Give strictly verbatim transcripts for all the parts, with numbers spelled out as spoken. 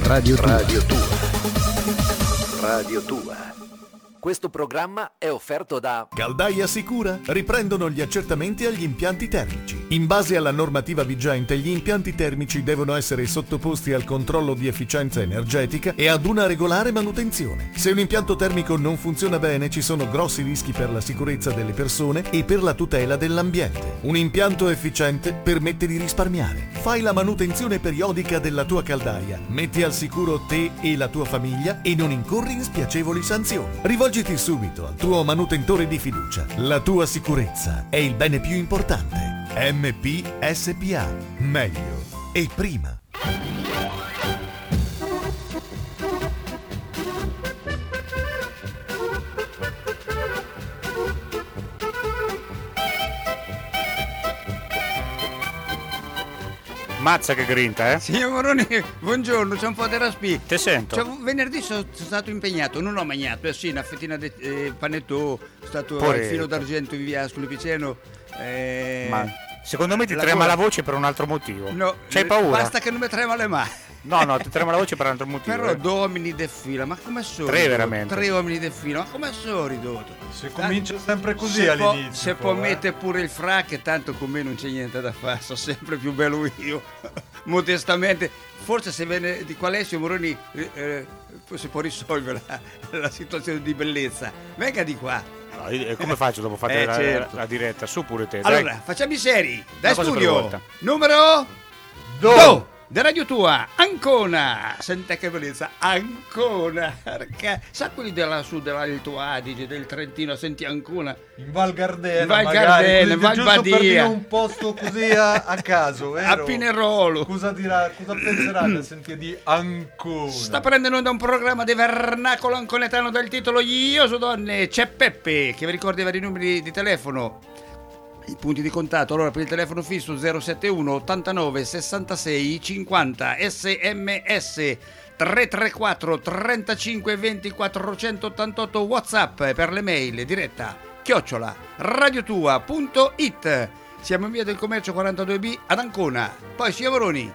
Radio Tua. Radio Tua. Radio Tua. Questo programma è offerto da Caldaia Sicura. Riprendono gli accertamenti agli impianti termici. In base alla normativa vigente, gli impianti termici devono essere sottoposti al controllo di efficienza energetica e ad una regolare manutenzione. Se un impianto termico non funziona bene, ci sono grossi rischi per la sicurezza delle persone e per la tutela dell'ambiente. Un impianto efficiente permette di risparmiare. Fai la manutenzione periodica della tua caldaia, metti al sicuro te e la tua famiglia e non incorri in spiacevoli sanzioni. Rivolgiti subito al tuo manutentore di fiducia. La tua sicurezza è il bene più importante. M P S P A. Meglio e prima. Mazza che grinta, eh? Signor Moroni, buongiorno, c'è un po' di raspi. Te sento. Cioè, venerdì sono stato impegnato, non ho mangiato, eh sì, una fettina di eh, panettone, sono stato Pure- al filo d'argento in via Sculipiceno. Eh, Ma secondo me ti la trema gola- la voce per un altro motivo. No, C'hai eh, paura? Basta che non mi trema le mani. No, no, ti trema la voce per un altro motivo. Però eh. due uomini de fila, ma come sono? Tre ridotto? veramente. Tre uomini de fila, ma come sono ridotto? Si comincia sempre così se po- all'inizio. Se poi, può eh. mettere pure il frac, tanto con me non c'è niente da fare, sono sempre più bello io. Modestamente, forse se viene di qua Alessio Moroni eh, eh, si può risolvere la, la situazione di bellezza. Venga di qua. No, io- come faccio dopo fare Eh, la, certo. la diretta? Su pure te. dai. Allora, facciamo i seri. Dai Una cosa per studio. volta. Numero Do. due. Da Radio Tua, Ancona. Senta che bellezza, Ancona. Perché sa quelli della Sud, dell'Alto Adige, del Trentino, senti Ancona. In Val Gardena, In Val magari, Gardena, così, in Val giusto per Badia. dire un posto così a, a caso, vero? A Pinerolo. Cosa dirà, cosa penseranno a sentire di Ancona? Sta prendendo da un programma di vernacolo anconetano dal titolo Io so donne. C'è Peppe che vi ricorda i vari numeri di telefono, i punti di contatto. Allora, per il telefono fisso zero sette uno ottantanove sessantasei cinquanta, sms tre tre quattro trentacinque ventiquattro quattrocentottantotto, WhatsApp per le mail diretta chiocciola radiotua punto it. Siamo in via del Commercio quarantadue B ad Ancona. Poi signor Moroni,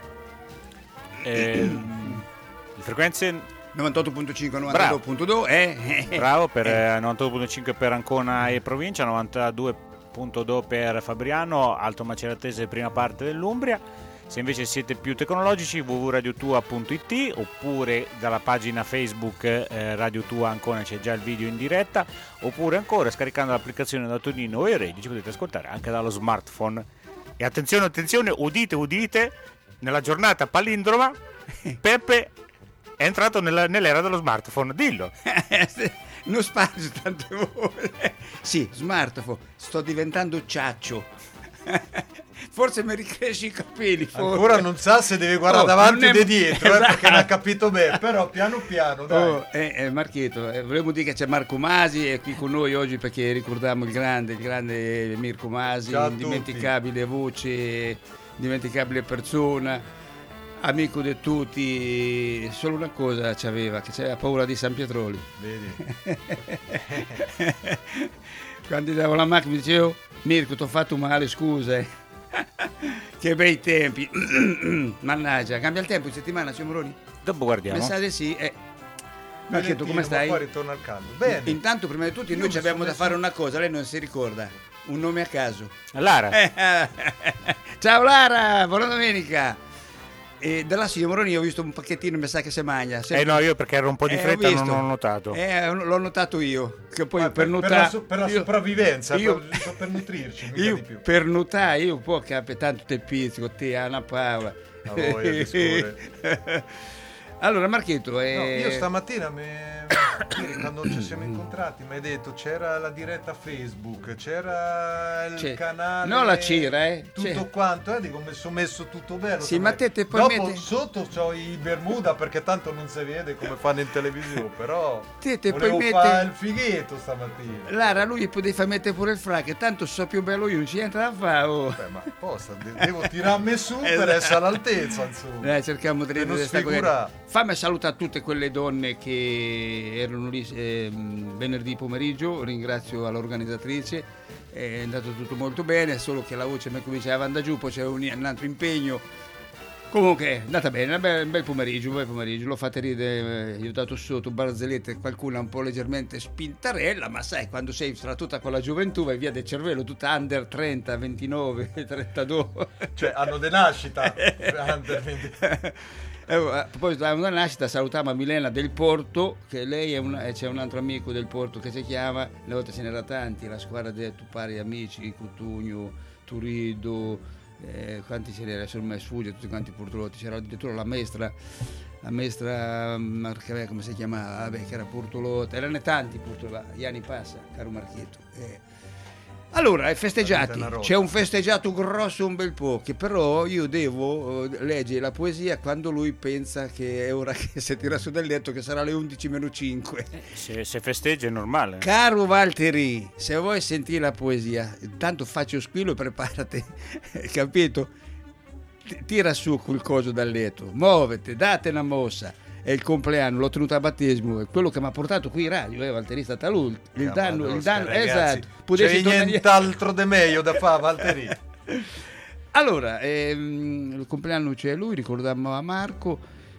Ehm, le frequenze, novantotto virgola cinque novantadue virgola due, eh? bravo, per eh, novantotto virgola cinque per Ancona e provincia, novantadue virgola due per Fabriano, Alto Maceratese, prima parte dell'Umbria. Se invece siete più tecnologici, w w w punto radiotua punto it, oppure dalla pagina Facebook eh, Radio Tua Ancona c'è già il video in diretta, oppure ancora scaricando l'applicazione da Tonino e Radio ci potete ascoltare anche dallo smartphone. E attenzione, attenzione, udite, udite, nella giornata palindroma Peppe è entrato nella- nell'era dello smartphone, dillo. Non spazio tante volte. Sì, smartphone, sto diventando ciaccio. Forse mi ricresci i capelli. Forse. Ancora non sa se deve guardare Oh, davanti non è- e dietro, eh, Esatto. perché non ha capito bene, però piano piano, dai. Oh, eh, eh, Marchetto, eh, volevo dire che c'è Marco Masi, è qui con noi oggi perché ricordiamo il grande, il grande Mirko Masi, Ciao a tutti. indimenticabile voce, indimenticabile persona, amico di tutti. Solo una cosa c'aveva, che c'aveva paura di San Pietroli. Vedi? Quando davo la macchina mi dicevo, Mirko, ti ho fatto male, scusa. eh." Che bei tempi. Mannaggia, cambia il tempo in settimana, signor Moroni? Dopo guardiamo. Mi sa di sì. Eh. Marchetto, Valentino, come ma stai? poi ritorna al caldo. Bene. Intanto, prima di tutti, Io noi mi ci abbiamo sono da messo- fare una cosa, lei non si ricorda. Un nome a caso. Lara, Eh, Ciao Lara, buona domenica. E da là, signor Moroni, ho visto un pacchettino, mi sa che si mangia. eh no, io perché ero un po' di Eh, ho fretta non visto. ho notato. Eh, l'ho notato io. Che poi Ma per, per, per notare. la, so- per la sopravvivenza, io- per, per nutrirci, mica Io di più. per notare, io poi capito tanto te pizzico, te Anna Paola. A voglia di scuole. Allora, Marchetto, eh... No, io stamattina mi... ieri quando ci siamo incontrati mi hai detto c'era la diretta Facebook, c'era il C'è- canale, no, la Cira, eh. tutto C'è. quanto, eh, dico mi sono messo tutto bello. Sì, ma te- te poi dopo metti- sotto c'ho i Bermuda perché tanto non si vede come fanno in televisione, però Te- te volevo poi fare metti- il fighetto stamattina. Lara, lui potevi far mettere pure il frac, tanto so più bello io, non ci entra da fare. Oh. Beh, ma posta, de- devo tirarmi su per Esatto. essere all'altezza, insomma. Dai, cerchiamo di Per non ridere sta cosa. sfigurare. Fammi salutare tutte quelle donne che erano lì ehm, venerdì pomeriggio, ringrazio all'organizzatrice, è andato tutto molto bene, solo che la voce mi cominciava ad andare giù, poi c'era un, un altro impegno Comunque è andata bene, un bel, un bel pomeriggio, un bel pomeriggio, l'ho fatta ridere, gli ho dato sotto barzellette, qualcuna un po' leggermente spintarella, ma sai, quando sei tra tutta con la gioventù vai via del cervello, tutta under trenta, ventinove, trentadue. Cioè hanno de nascita under venti. Eh, a proposito della nascita, salutiamo a Milena del Porto, che lei è una, e c'è un altro amico del Porto che si chiama, una volta ce n'era tanti, la squadra dei Tupari amici, Cutugno, Turido, eh, quanti ce n'era, adesso ormai sfugge tutti quanti purtroppo, c'era addirittura la maestra, la maestra Marcavè, come si chiamava, vabbè, che era Portolotta, erano tanti purtroppo, gli anni passa, caro Marchietto. Eh. Allora, ai festeggiati, c'è un festeggiato grosso un bel po', che però io devo uh, leggere la poesia quando lui pensa che è ora che si tira su dal letto, che sarà le undici meno cinque. Eh, se, se festeggia è normale. Caro Valtteri, se vuoi sentire la poesia, intanto faccio squillo e preparati, capito? Tira su quel coso dal letto, muovete, date una mossa. È il compleanno, l'ho tenuto a battesimo, è quello che mi ha portato qui in radio, eh, Valtteri, è stata lui, il Ah, danno, il danno, ragazzi, esatto. Potessi c'è nient'altro di meglio da fare, Valtteri. Allora, ehm, il compleanno c'è lui, ricordiamo a Marco,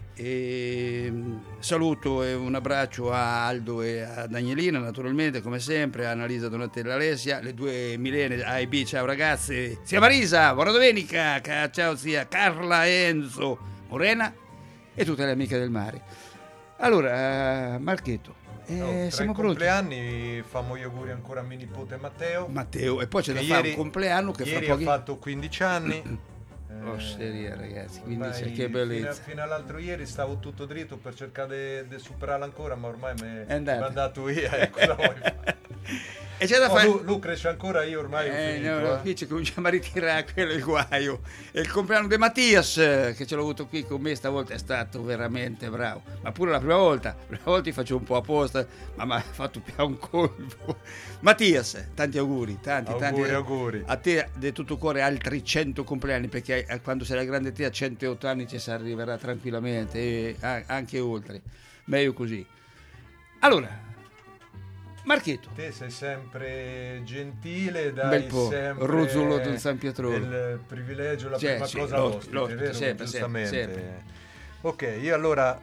ehm, saluto e un abbraccio a Aldo e a Danielina, naturalmente, come sempre, a Annalisa, Donatella, Alessia, le due Milene, A e B, ciao ragazzi, sia Marisa, buona domenica, ciao sia Carla, Enzo, Morena e tutte le amiche del mare. Allora, Marchetto, eh, Oh, tra siamo i pronti? compleanni famo gli auguri ancora a mio nipote Matteo. Matteo, e poi c'è da che fare ieri- un compleanno che fra Ieri pochi... ha fatto quindici anni. Osteria, ragazzi, quindi Ormai c'è, che Fino, bellezza. a- fino all'altro ieri stavo tutto dritto per cercare di superarla ancora, ma ormai mi È andata. è andato via. Ecco, cosa vuoi fare? E c'è da Oh, fare... lui, lui cresce ancora, io ormai ho Eh, finito. no, no, eh. qui ci cominciamo a ritirare, quello è il guaio. E il compleanno di Mattias, eh, che ce l'ho avuto qui con me stavolta, è stato veramente bravo. Ma pure la prima volta, la prima volta ti faccio un po' apposta, ma mi ha fatto più un colpo. Mattias, tanti auguri, tanti, Auguri, tanti. auguri. A te di tutto cuore altri cento compleanni, perché eh, quando sarai grande te a centootto anni ci si arriverà tranquillamente, e a- anche oltre. Meglio così. Allora, Marchetto. Te sei sempre gentile, Un dai bel po', sempre Ruzzolo del San Pietrone. il privilegio, la Cioè, prima sì, cosa l'ospite, l'ospite, l'ospite, vero? sempre, Giustamente. sempre, sempre. Ok, io allora,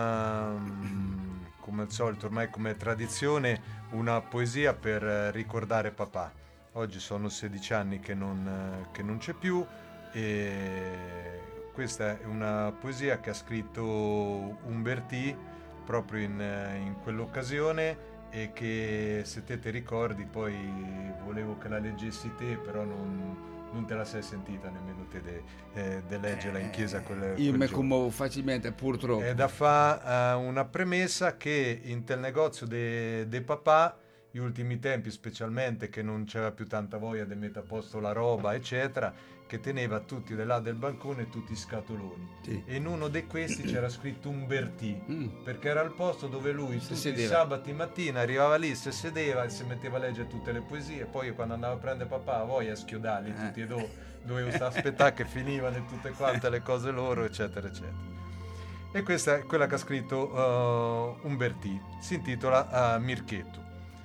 ehm, come al solito, ormai come tradizione, una poesia per eh, ricordare papà. Oggi sono sedici anni che non, eh, che non c'è più e questa è una poesia che ha scritto Umbertì proprio in, eh, in quell'occasione e che, se te ti ricordi, poi volevo che la leggessi te, però non, non te la sei sentita nemmeno te de, eh, de leggerla in chiesa quel, Io quel mi giorno. commuovo facilmente, purtroppo. È da fa uh, una premessa che in tel negozio de, de papà, gli ultimi tempi specialmente, che non c'era più tanta voglia di mettere a posto la roba, eccetera, che teneva tutti di là del bancone tutti scatoloni. Sì. E in uno di questi c'era scritto Umbertì, Mm. perché era il posto dove lui Si tutti i sedeva. sabati mattina arrivava lì, si sedeva e si metteva a leggere tutte le poesie. Poi io, quando andavo a prendere papà, a voglia a schiodarli Eh. tutti e due, dovevo stare a aspettare che finivano e tutte quante le cose loro, eccetera, eccetera. E questa è quella che ha scritto uh, Umbertì, si intitola uh, Mirchetto.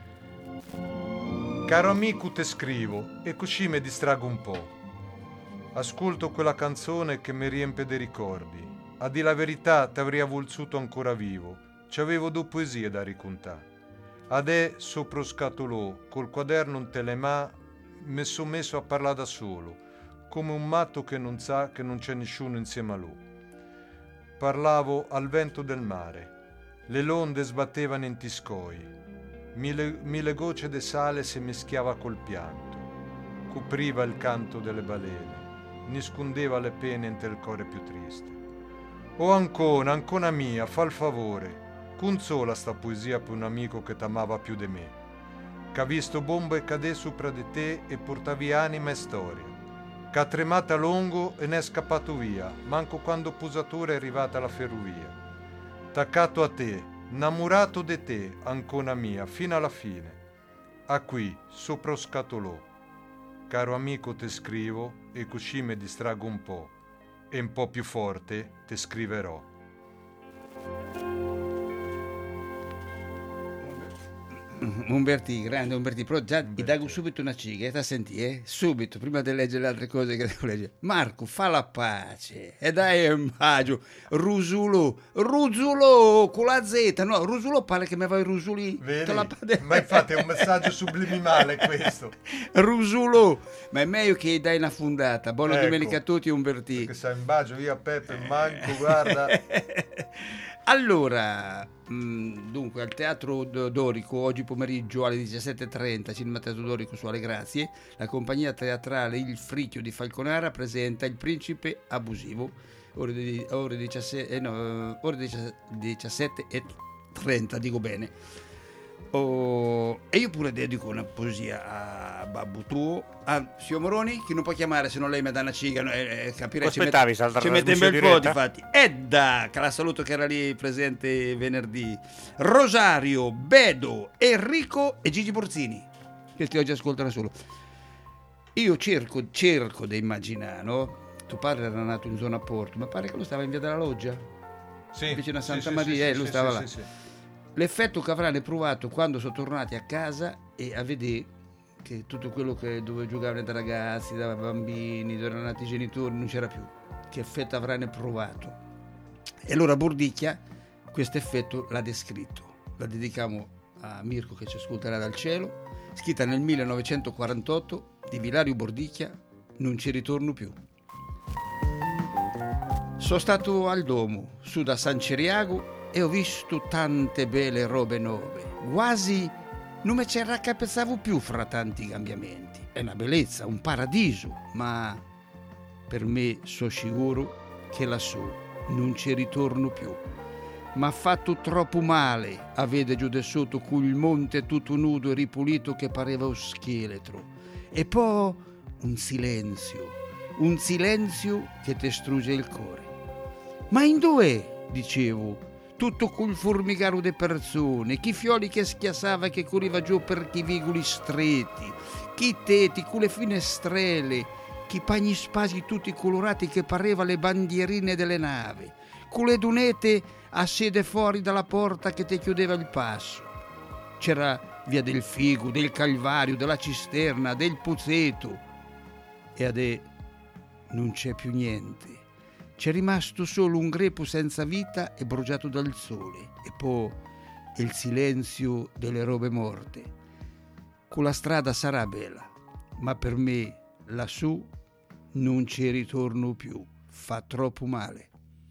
Caro amico, te scrivo e così mi distrago un po'. Ascolto quella canzone che mi riempie dei ricordi. A di la verità t'avrei voluto ancora vivo, ci avevo due poesie da raccontare. Adè sopra scatolò, col quaderno in telemà, mi sono messo a parlare da solo, come un matto che non sa che non c'è nessuno insieme a lui. Parlavo al vento del mare, le onde sbattevano in tiscoi, mille, mille gocce di sale si mischiava col pianto, copriva il canto delle balene, nascondeva le pene entro il cuore più triste. Oh Ancona, Ancona mia, fa il favore, consola sta poesia per un amico che t'amava più di me, che ha visto bombe cadere sopra di te e portavi anima e storia, che ha tremato a lungo e ne è scappato via, manco quando posatore è arrivata alla ferrovia. Taccato a te, innamorato di te, Ancona mia, fino alla fine. A qui, sopra lo scatolò. Caro amico, te scrivo e così mi distrago un po', e un po' più forte te scriverò. Umberti, grande Umberti, però già ti dai subito una ciga, ti senti, eh? Subito, prima di leggere le altre cose che devo leggere. Marco, fa la pace, e dai un bacio, Rusulo, Rusulo, con la Z, no, Rusulo pare che mi vai Rusuli. Vedi? La... Ma infatti è un messaggio subliminale questo. Rusulo, ma è meglio che dai una fundata. Buona Ecco, domenica a tutti, Umberti. Perché sai, un bacio via Peppe, manco, guarda. Allora, mh, dunque, al Teatro Dorico, oggi pomeriggio alle diciassette e trenta, Cinema Teatro Dorico su Ale Grazie, la compagnia teatrale Il Fricchio di Falconara presenta Il Principe Abusivo, ore, di, ore, diciassette, eh no, ore diciassette e trenta, dico bene. Oh, e io pure dedico una poesia a Babbo tuo, a Sio Moroni, che non può chiamare se non lei mi dà una ciga, eh, eh, capirei, ci mette, ci mette un bel po', difatti. Edda, che la saluto, che era lì presente venerdì, Rosario, Bedo, Enrico e Gigi Borzini, che ti oggi ascoltano solo. Io cerco, cerco di immaginare, no? Tuo padre era nato in zona Porto, ma pare che lui stava in via della Loggia, sì, vicino a Santa sì, Maria, sì, eh, lui sì, stava sì, là. sì, sì. L'effetto che avranno provato quando sono tornati a casa e a vedere che tutto quello che dove giocavano da ragazzi, da bambini, dove erano nati i genitori, non c'era più. Che effetto avranno provato? E allora Bordicchia questo effetto l'ha descritto. La dedichiamo a Mirko che ci ascolterà dal cielo, scritta nel millenovecentoquarantotto di Vilario Bordicchia, Non ci ritorno più. Sono stato al Domo, su da San Ciriago, e ho visto tante belle robe nuove, quasi non me ci raccapezzavo più fra tanti cambiamenti. È una bellezza, un paradiso, ma per me so sicuro che lassù non ci ritorno più. M'ha fatto troppo male a vedere giù da sotto quel monte tutto nudo e ripulito che pareva un scheletro. E poi un silenzio, un silenzio che ti strugge il cuore. Ma in dove? Dicevo. Tutto quel formigaro di persone, chi fiori che schiassava che correva giù per chi vicoli stretti, chi teti, quelle finestrelle, chi pagni spasi tutti colorati che pareva le bandierine delle navi, quelle dunete a sede fuori dalla porta che ti chiudeva il passo. C'era via del Figo, del Calvario, della Cisterna, del Pozzeto, e ade non c'è più niente. C'è rimasto solo un grepo senza vita e bruciato dal sole, e poi il silenzio delle robe morte. Con la strada sarà bella, ma per me lassù non ci ritorno più, fa troppo male.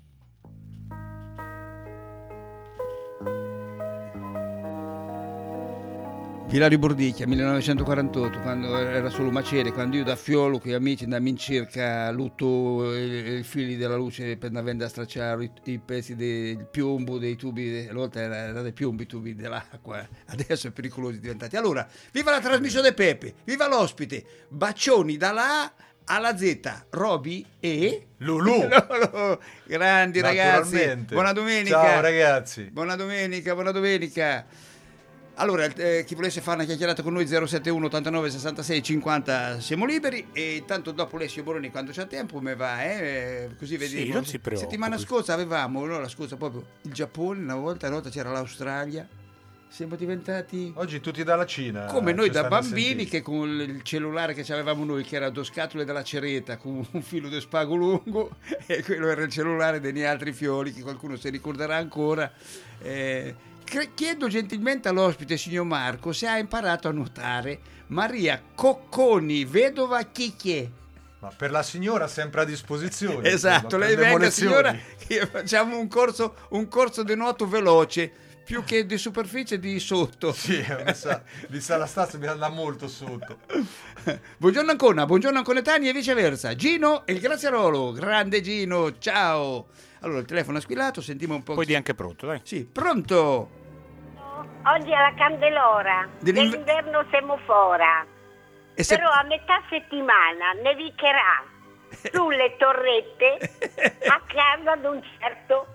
Vilario Bordicchia, millenovecentoquarantotto, quando era solo macerie, quando io da fiolo con gli amici andammo in cerca lutto i fili della luce per andare a stracciare i, i pezzi del piombo, dei tubi, una volta era, era dei piombi, i tubi dell'acqua, adesso è pericolosi diventati. Allora, viva la trasmissione Pepe, viva l'ospite, bacioni dalla A alla Z, Roby e Lulu. Lulu. Grandi ragazzi, buona domenica. Ciao ragazzi. Buona domenica, buona domenica. Allora, eh, chi volesse fare una chiacchierata con noi zero sette uno ottantanove sessantasei cinquanta siamo liberi, e tanto dopo Alessio Boroni quando c'ha tempo me va, eh, così vediamo. Sì, non si preoccupi. Settimana scorsa avevamo, no, la scorsa proprio il Giappone, una volta, una volta c'era l'Australia. Siamo diventati oggi tutti dalla Cina, come noi ci da stanno a bambini, sentire. che con il cellulare che avevamo noi, che era due scatole della cereta con un filo di spago lungo, e quello era il cellulare degli altri fiori che qualcuno si ricorderà ancora. eh, Chiedo gentilmente all'ospite, signor Marco, se ha imparato a nuotare Maria Cocconi, vedova Chicchie. Ma per la signora sempre a disposizione. Esatto, insomma, lei prendiamo venga lezioni. signora, che facciamo un corso, un corso di nuoto veloce, più che di superficie, di sotto. Sì, mi sa, mi sa la stazza mi andrà molto sotto. Buongiorno Ancona, buongiorno Anconetani e viceversa. Gino e il Graziarolo, grande Gino, ciao. Allora il telefono è squillato, sentiamo un po'. Poi di anche pronto, dai. Sì, pronto? Oggi è la candelora, Dell'inv- dell'inverno siamo fuori, E se- però a metà settimana nevicherà sulle torrette a casa di un certo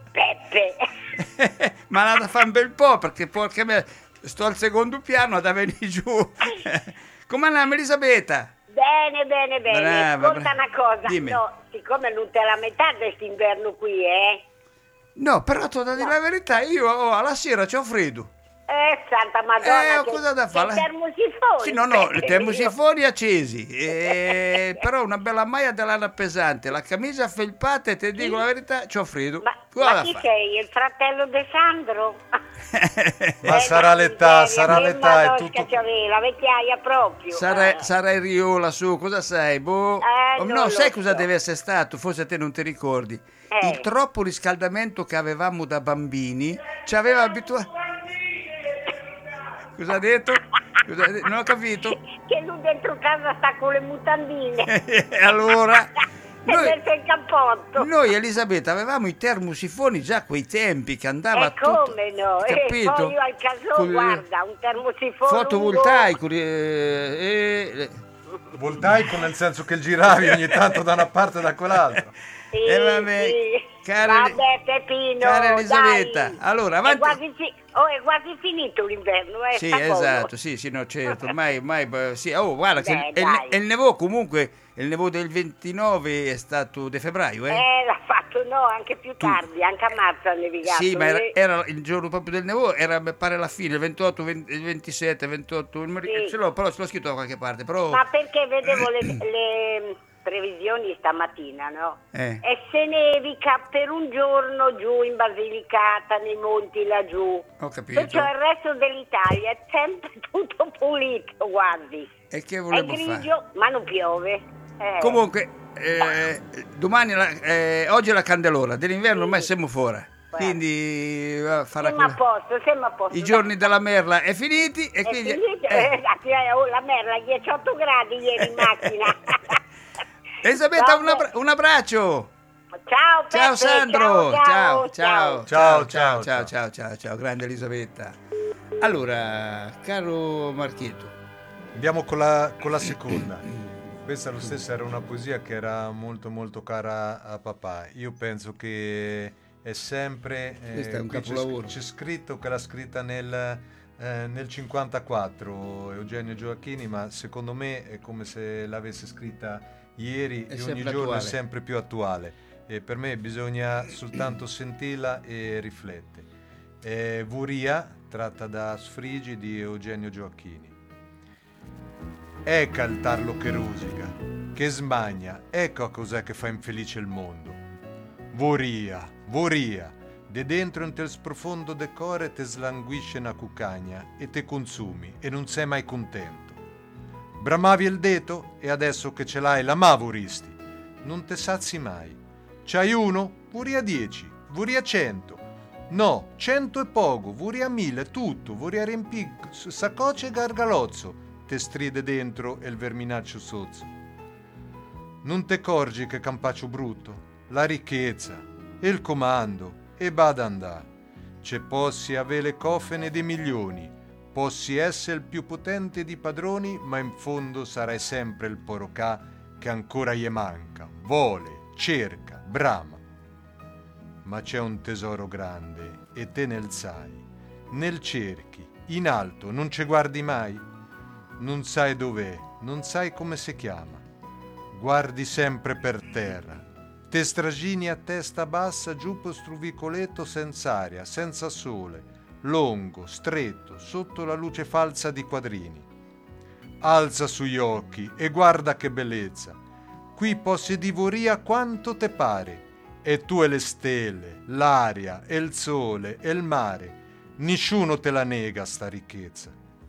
Peppe. Ma l'ha da fare un bel po', perché porca me, sto al secondo piano da venire giù. Come andiamo, Elisabetta? Bene, bene, bene. Brava, Ascolta brava. una cosa, Dimmi. no, siccome non te la metà quest'inverno qui, eh? No, però ti ho da dire la verità, io oh, alla sera c'ho freddo. Eh, Santa Madonna, Eh, che, cosa da che fare? termosifoni. Sì, no, no, le Perché termosifoni accesi, eh, però una bella maglia da lana pesante, la camicia felpata e ti dico la verità, c'ho freddo. io- Ma, Cosa ma da chi fare? sei? Il fratello di Sandro? Ma Eh, sarà no, l'età, miseria, sarà che l'età, è madosca tutto... c'avevi, la vecchiaia proprio. Sarai, Eh. sarai Rio lassù, cosa sei? Boh. Eh, Oh, non no, lo sai cosa so. deve essere stato? Forse te non ti ricordi. Eh. Il troppo riscaldamento che avevamo da bambini ci aveva abituato. Cosa ha detto? Cosa ha detto? Non ho capito. Che lui dentro casa sta con le mutandine. E allora E noi, mette il cappotto. noi Elisabetta avevamo i termosifoni già a quei tempi che andava E tutto, come no? capito? E poi io al caso, Col- guarda, un termosifone fotovoltaico eh, eh, Voltaico nel senso che giravi ogni tanto da una parte e da quell'altra. Sì, Eh, vabbè, sì. cara- Vabbè, Peppino, cara Elisabetta, dai. allora, avanti. È quasi, fi- oh, è quasi finito l'inverno, eh, Sì, sta poco. esatto, sì, sì, no, certo, ormai, ormai beh, sì, oh, guarda, che Beh, il, il, dai. il nevò comunque, il nevò del ventinove è stato di febbraio, eh? Eh, l'ha fatto, no, anche più tardi, anche a marzo ha nevigato. Sì, ma era, eh. era il giorno proprio del nevò, era mi pare alla fine, il ventotto, venti, il ventisette, ventotto, non mi ricordo, Sì. ce l'ho, però ce l'ho scritto da qualche parte, però... Ma perché vedevo le, le previsioni stamattina, no? Eh. E se nevica per un giorno giù in Basilicata, nei monti laggiù. Ho capito. Perciò il resto dell'Italia è sempre tutto pulito, guardi. E che È volevo grigio, fare? ma non piove. Eh. Comunque, eh, domani, la- eh, oggi è la candelora, dell'inverno ormai siamo fuori, quindi eh, farà Siamo a quella- posto, siamo a posto. i giorni della merla è finiti e È quindi... finito, eh. eh, oh, la merda, diciotto gradi ieri in macchina. Elisabetta, un, Vabbè. abbra- un abbraccio! Ciao Peppe, Ciao Sandro, ciao, ciao, ciao, Ciao, ciao, ciao, ciao, ciao, ciao, ciao, grande Elisabetta. Allora, caro Marchietto, Andiamo con la, con la seconda. Questa lo stesso era una poesia che era molto molto cara a papà. Io penso che è sempre... eh, Questo è un qui c'è, capolavoro. c'è scritto che l'ha scritta nel, eh, nel cinquantaquattro Eugenio Gioacchini, ma secondo me è come se l'avesse scritta ieri È e ogni sempre giorno attuale. è sempre più attuale. E per me bisogna soltanto sentirla e riflettere. È Vuria, tratta da Sfrigi di Eugenio Gioacchini. Ecco il tarlo che rosica, che smagna, ecco a cos'è che fa infelice il mondo. Voria, voria, de dentro in tel sprofondo decore te slanguisce una cucagna e te consumi e non sei mai contento. Bramavi il deto e adesso che ce l'hai la ma voristi, non te sazi mai. C'hai uno, voria dieci, voria cento. No, cento è poco, voria mille, tutto, voria riempì sacoce e gargalozzo, te stride dentro e il verminaccio sozzo. Non te corgi che campaccio brutto, la ricchezza, e il comando, e bada andà. C'è possi avere le cofene dei milioni, possi essere il più potente di padroni, ma in fondo sarai sempre il porocà che ancora gli manca, vuole, cerca, brama. Ma c'è un tesoro grande e te nel sai, nel cerchi, in alto, non ci guardi mai, non sai dov'è, non sai come si chiama, guardi sempre per terra, te stragini a testa bassa giù per struvicoletto senza aria, senza sole, lungo, stretto, sotto la luce falsa di quadrini. Alza sugli occhi e guarda che bellezza, qui possi divoria quanto te pare, e tu e le stelle, l'aria, e il sole, e il mare, nessuno te la nega sta ricchezza.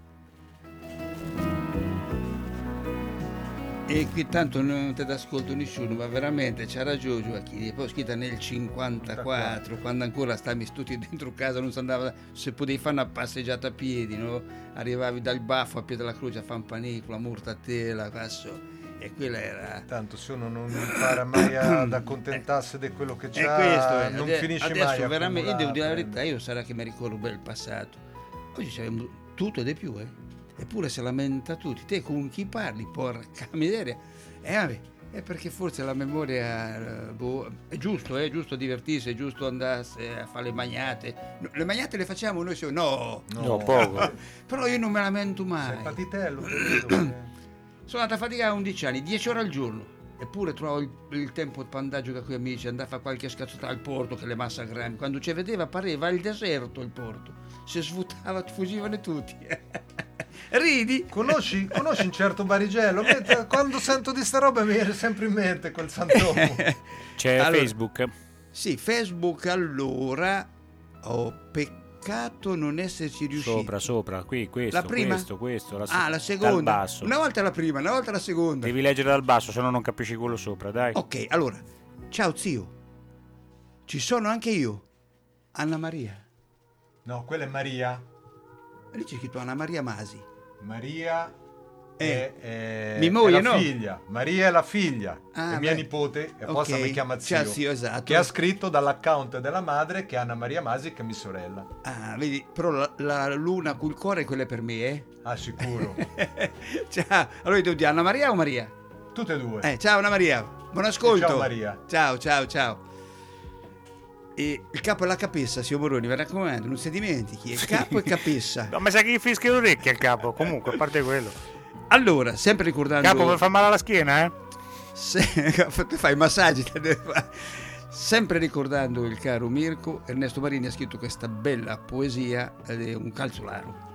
e qui tanto non ti ascolto nessuno, ma veramente c'ha ragione Gioacchini. Poi scritta nel cinquantaquattro, quando ancora stavi tutti dentro casa, non si andava, se potevi fare una passeggiata a piedi, no? Arrivavi dal Baffo a Piede della Croce a fare un panico, a Murtatela, questo. E quella era... Tanto se uno non impara mai ad accontentarsi di quello che È c'ha, questo, eh. non Ade- finisce adesso mai a veramente, io devo dire la accumulare, verità, io sarà che mi ricordo bene il passato. Oggi c'abbiamo tutto e di più, eh. Eppure si lamenta tutti. Te con chi parli, porca miseria. Eh, vabbè, è perché forse la memoria, boh, è giusto, è giusto divertirsi, è giusto andare a fare le magnate. No, le magnate le facciamo noi, se- no. No, poco. Però io non me lamento mai. Sei patitello, credo. Sono andato a faticare undici anni, dieci ore al giorno. eppure trovavo il, il tempo di pandaggio con quei amici, andava a fare qualche scazzata al porto che le massacravano. Quando ci vedeva pareva il deserto il porto, si svuotava, fuggivano tutti. Ridi? Conosci, conosci un certo Barigello? Quando sento di sta roba mi viene sempre in mente quel sant'uomo. C'è Allora, Facebook? Sì, Facebook. Allora ho peccato non esserci riuscito. Sopra, sopra, qui, questo, La prima? questo, questo. La Ah, la dal seconda. basso. Una volta la prima, una volta la seconda. Devi leggere dal basso, se no non capisci quello sopra, dai. Ok, allora. Ciao zio. Ci sono anche io. Anna Maria. No, quella è Maria. Lì c'è scritto Anna Maria Masi. Maria Eh, è, è, mia moglie, è la no? figlia. Maria è la figlia. Ah, è mia beh. nipote, e apposta Ok, mi chiama zio. ciao zio, esatto. Che ha scritto dall'account della madre, che è Anna Maria Masi, che è mia sorella. Ah, vedi, però la, la luna col cuore quella è per me, eh? Ah, sicuro. Ciao. Allora io devo dire Anna Maria o Maria? Tutte e due. Eh, ciao Anna Maria. Buon ascolto. Ciao Maria. Ciao, ciao, ciao. E il capo e la capessa, signor Moroni, mi raccomando, non si dimentichi, il capo e capessa. No, ma sa che gli fischia le orecchie al capo, comunque, a parte quello. Allora, sempre ricordando... Capo, mi fa male alla schiena, eh? Se... tu fai i massaggi, te devi fare. Sempre ricordando il caro Mirko, Ernesto Marini ha scritto questa bella poesia, eh, un calzolaro.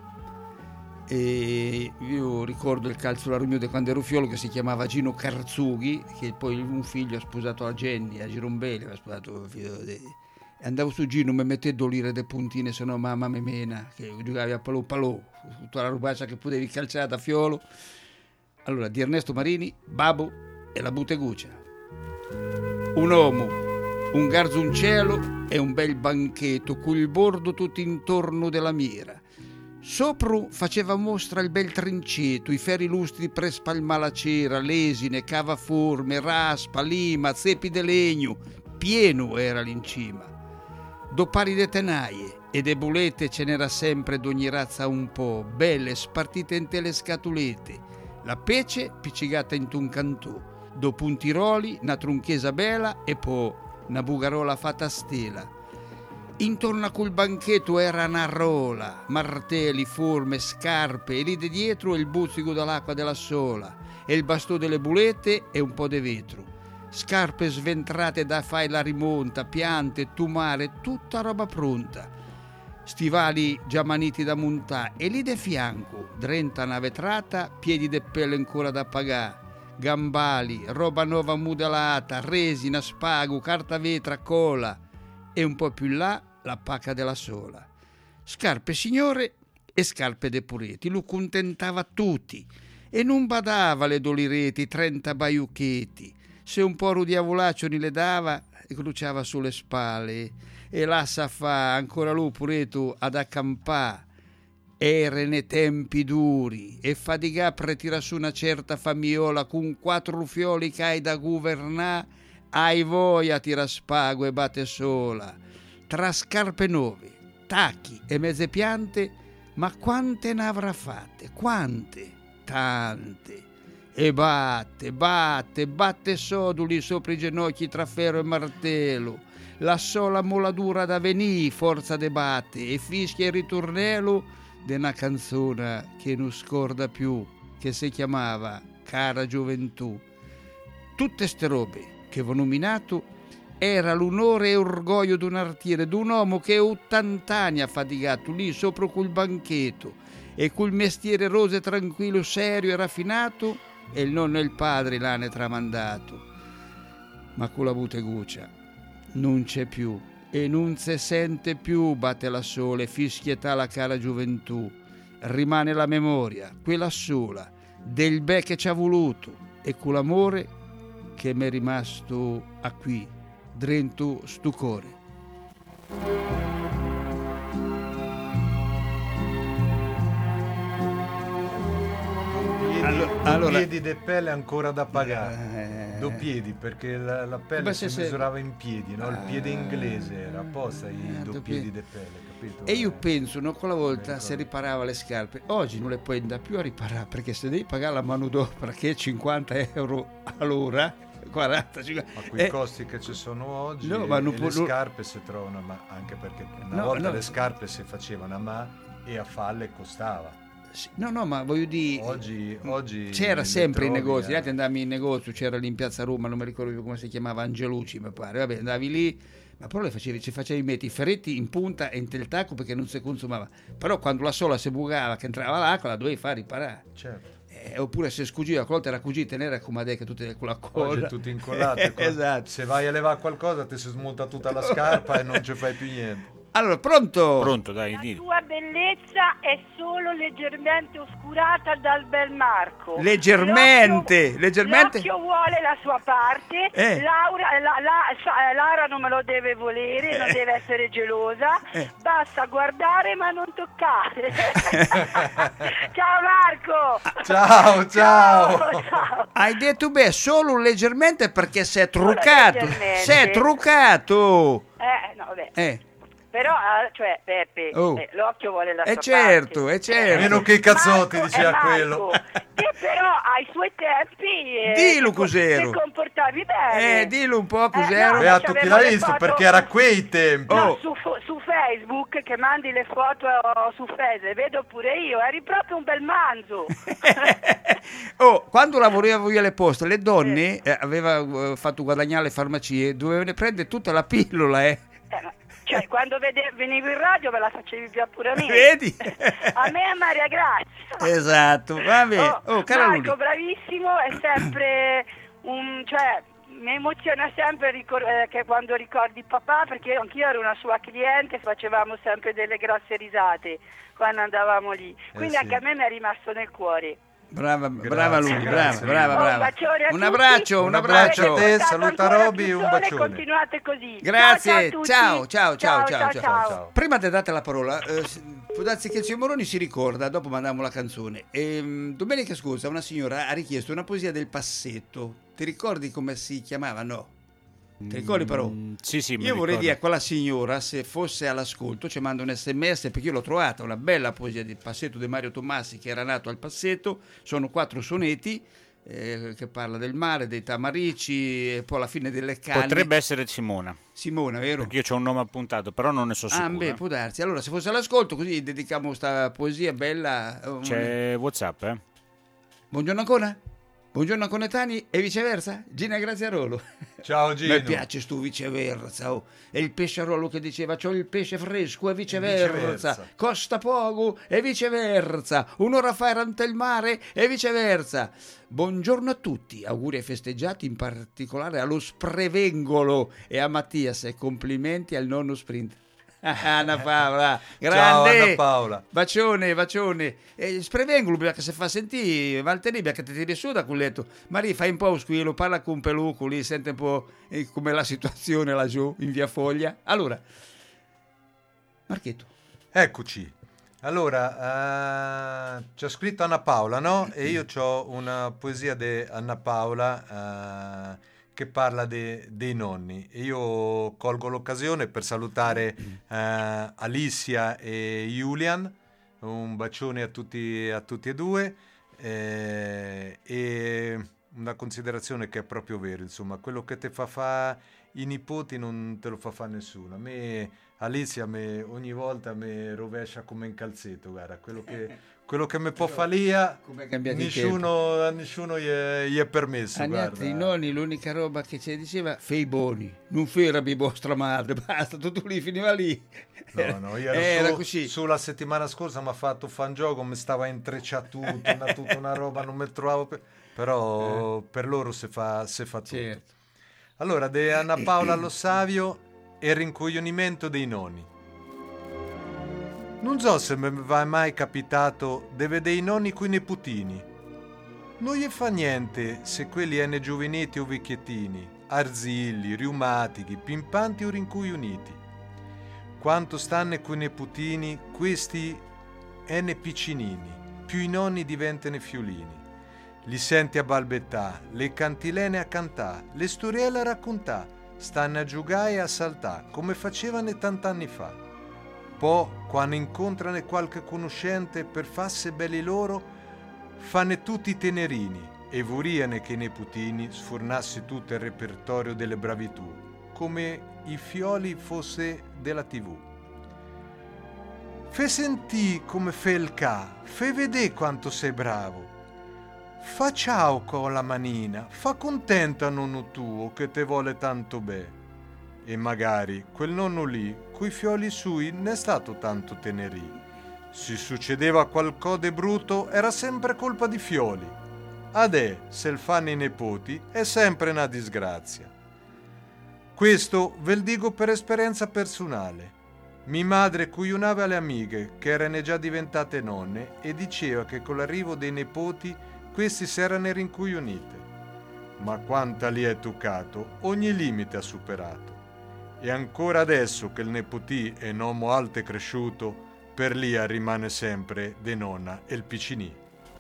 E io ricordo il calzolaro mio di quando ero fiolo, che si chiamava Gino Carzughi, che poi un figlio ha sposato a Jenny, a Girombelli, ha sposato il figlio di... Andavo su Gino, mi metteva a dolire le puntine, se no mamma mi mena, che giocavi a palò palò, tutta la robaccia che potevi calciare da fiolo. Allora, di Ernesto Marini, Babbo e la Buteguccia. Un uomo, un garzoncello e un bel banchetto, col bordo tutto intorno della mira. Sopra faceva mostra il bel trinceto, i ferri lustri per spalmare la cera, lesine, cavaforme, raspa, lima, zepi de legno, pieno era l'incima. Do pari de tenaie e de bulette ce n'era sempre d'ogni razza un po', belle spartite in te le scatulette, la pece piccigata in un cantò, do puntiroli, una trunchesa bella e poi una bugarola fatta a stela. Intorno a quel banchetto era una rola, martelli, forme, scarpe e lì di dietro il buzzico dell'acqua della sola e il bastone delle bulette e un po' di vetro. Scarpe sventrate da fai la rimonta, piante, tumare, tutta roba pronta. Stivali già maniti da montà e lì de fianco, drenta una vetrata, piedi de pelle ancora da pagà, gambali, roba nuova modelata, resina, spago, carta vetra, cola e un po' più là la pacca della sola. Scarpe signore e scarpe de pureti, lo contentava tutti e non badava le dolireti, trenta baiucchetti. Se un po' rudiavolaccio ne le dava e cruciava sulle spalle e là sa fa ancora lui pureto ad accampà. Erano tempi duri e faticà per tirare su una certa famiola con quattro fioli che hai da governà, hai voglia a tira spago e batte sola. Tra scarpe nuove, tacchi e mezze piante, ma quante ne avrà fatte? Quante? Tante. E batte, batte, batte soduli sopra i ginocchi tra ferro e martello. La sola moladura da venì, forza de batte, e fischia il ritornello de una canzone che non scorda più, che si chiamava Cara Gioventù. Tutte ste robe che avevo nominato era l'onore e orgoglio d'un artiere, d'un uomo che ottanta anni ha faticato lì sopra quel banchetto e col mestiere rose tranquillo, serio e raffinato, e il nonno e il padre l'hanno tramandato. Ma con la Buteguccia non c'è più e non si sente più, batte la sola e fischietà la cara gioventù. Rimane la memoria, quella sola, del bè che ci ha voluto e con l'amore che mi è rimasto a qui, dentro stu cuore. Allora, allora- piedi de pelle ancora da pagare. Eh. Do piedi, perché la, la pelle Beh, si se- se- misurava in piedi, no? Il piede Ah. inglese era apposta i Eh, do do piedi piedi. de pelle, capito? E io penso, no, quella volta Ecco. si riparava le scarpe, oggi non le puoi andare più a riparare perché se devi pagare la manodopera che è cinquanta euro all'ora, quaranta, cinquanta, Ma quei eh, costi che ci sono oggi, No, e- ma non e può- le non- scarpe si trovano, ma anche perché una No, volta no. le scarpe si facevano a mano e a falle costava. Sì, no, no, ma voglio dire, Oggi, oggi c'era le sempre in trovi, negozi, eh. eh. Andavi in negozio, c'era lì in Piazza Roma, non mi ricordo più come si chiamava, Angelucci mi pare, vabbè, andavi lì, ma però le facevi, ci facevi mettere i ferretti in punta e in tel tacco perché non si consumava, però quando la sola si bucava che entrava l'acqua la dovevi fare riparare. Certo. Eh, oppure se scugiva, qualche volta era cugita e era come adesso tutte con la colla. Oggi è tutto incollato. Esatto. Se vai a levare qualcosa ti si smonta tutta la scarpa e non ci fai più niente. Allora, pronto? Pronto, dai, La di. tua bellezza è solo leggermente oscurata dal bel Marco. Leggermente, L'occhio, leggermente. l'occhio vuole la sua parte. Eh. Laura, la, la- sa- Lara non me lo deve volere, non Eh. deve essere gelosa. Eh. Basta guardare ma non toccare. Ciao Marco. Ciao, ciao. ciao. Hai detto beh, solo leggermente perché si è truccato. leggermente. Si è truccato. Eh, no, vabbè. Eh. Però, eh, cioè, Peppe, Oh. eh, l'occhio vuole la Eh sua certo, parte. eh certo. Meno che i cazzotti, Marco, diceva eh, Marco, quello. Che però ai suoi tempi eh, Dillo ti co- cos'ero. ti comportavi bene. Eh, dillo un po' Eh, cos'ero. no, Beato chi c'avevo l'ha le visto, foto- perché era quei tempi. Oh. No, su, fo- su Facebook che mandi le foto eh, su Facebook, vedo pure io, eri proprio un bel manzo. Oh, quando lavoravo io alle poste, le donne eh, aveva eh, fatto guadagnare le farmacie, dovevano prendere tutta la pillola, eh. Eh, ma- cioè, quando vede- venivo in radio me la facevi più pure a me. Vedi? A me e a Maria Grazia. Esatto, va bene. Oh, Oh, cara Marco, Luli. bravissimo, è sempre un... cioè, mi emoziona sempre ricor- eh, che quando ricordi papà, perché anch'io ero una sua cliente, facevamo sempre delle grosse risate quando andavamo lì. Quindi sì. anche a me mi è rimasto nel cuore. Brava, Grazie, brava Luli, brava, grazie. brava, Oh, brava. un bacione a Un tutti. abbraccio, un Un abbraccio abbraccio. a te. Avete portato saluta ancora Roby, più un sole, bacione. Continuate così. Grazie, Ciao, ciao, a tutti. ciao, ciao, ciao, ciao, ciao. ciao. ciao. Prima di date la parola, eh, s- può darsi che il signor Moroni si ricorda, dopo mandiamo la canzone. Ehm, domenica scorsa una signora ha richiesto una poesia del passetto. Ti ricordi come si chiamava? No. Ti ricordi però? Mm, sì, sì, mi Io vorrei ricordo. dire a quella signora, se fosse all'ascolto, ci manda un sms perché io l'ho trovata, una bella poesia del Passetto di Mario Tomassi che era nato al Passetto, sono quattro sonetti eh, che parla del mare, dei tamarici e poi alla fine delle canne. Potrebbe essere Simona, Simona, vero? perché io ho un nome appuntato, però non ne so Ah, sicuro. beh, può darsi. Allora, se fosse all'ascolto, così dedichiamo questa poesia bella. eh, C'è WhatsApp, eh? Buongiorno ancora? Buongiorno Conetani e viceversa? Gina Graziarolo. Ciao Gino. Mi piace stu viceversa. Oh. E il pesciarolo che diceva c'ho il pesce fresco e viceversa. Viceversa. Costa poco e viceversa. Un'ora fa era ante il mare e viceversa. Buongiorno a tutti. Auguri ai festeggiati, in particolare allo Sprevengolo e a Mattias e complimenti al nonno Sprint. Anna Paola, grande. Ciao, Anna Paola. Bacione, bacione. E Sprevengolo, che se fa sentire, Valtteri, che ti tiri su da quel letto. Maria, fai un po' squillo, parla con Peluco lì, sente un po' eh, com'è la situazione laggiù, in via Foglia. Allora, Marchetto. Eccoci. Allora, eh, ci ha scritto Anna Paola, no? E io ho una poesia di Anna Paola eh, che parla de- dei nonni. E io colgo l'occasione per salutare eh, Alicia e Julian. Un bacione a tutti, a tutti e due. eh, e una considerazione che è proprio vero, insomma, quello che ti fa fare i nipoti non te lo fa fare nessuno. A me Alicia me, ogni volta mi rovescia come in calzetto, guarda, quello che, quello che mi può fare lì, Come è cambiato il tempo. nessuno, a nessuno gli è, gli è permesso, Agli guarda. altri nonni l'unica roba che ci diceva, fei buoni, non ferabi vostra madre, basta, tutto lì, finiva lì. No, no, io ero Era su, così. su la settimana scorsa mi ha fatto fan gioco, mi stava intrecciato tutto, una, tutta una roba, non mi trovavo per... però per loro si fa, si fa tutto. Certo. Allora, de Anna Paola Lo Savio e il rincoglionimento dei nonni. Non so se mi va mai capitato di vedere i nonni coi nipotini. Non gli fa niente se quelli ene giovinetti o vecchiettini, arzilli, riumatichi, pimpanti o rincoglioniti. Quanto stanno coi nipotini, questi ene piccinini, più i nonni diventano fiolini. Li senti a balbettà, le cantilene a cantà, le storielle a raccontà, stanno a giocare e a saltà, come facevano tant'anni fa. Poi, quando incontrano qualche conoscente per farsi belli loro, fanno tutti i tenerini e vorriano che i nipotini sfornasse tutto il repertorio delle bravitù, come i fioli fosse della tivù. Fe sentì come fe il ca, fe vedè quanto sei bravo. Fa ciao con la manina, fa contenta nonno tuo che te vuole tanto bene. E magari quel nonno lì, coi fioli sui, n'è stato tanto tenerì. Se succedeva qualcosa di brutto, era sempre colpa di fioli. Adè, se il fanno i nepoti, è sempre una disgrazia. Questo ve lo dico per esperienza personale. Mi madre cuionava le amiche, che erano già diventate nonne, e diceva che con l'arrivo dei nepoti questi si erano rincuionite. Ma quanta li è toccato, ogni limite ha superato. E ancora adesso che il nepotì è un uomo alto e cresciuto, per Lia rimane sempre de nonna e il piccinì.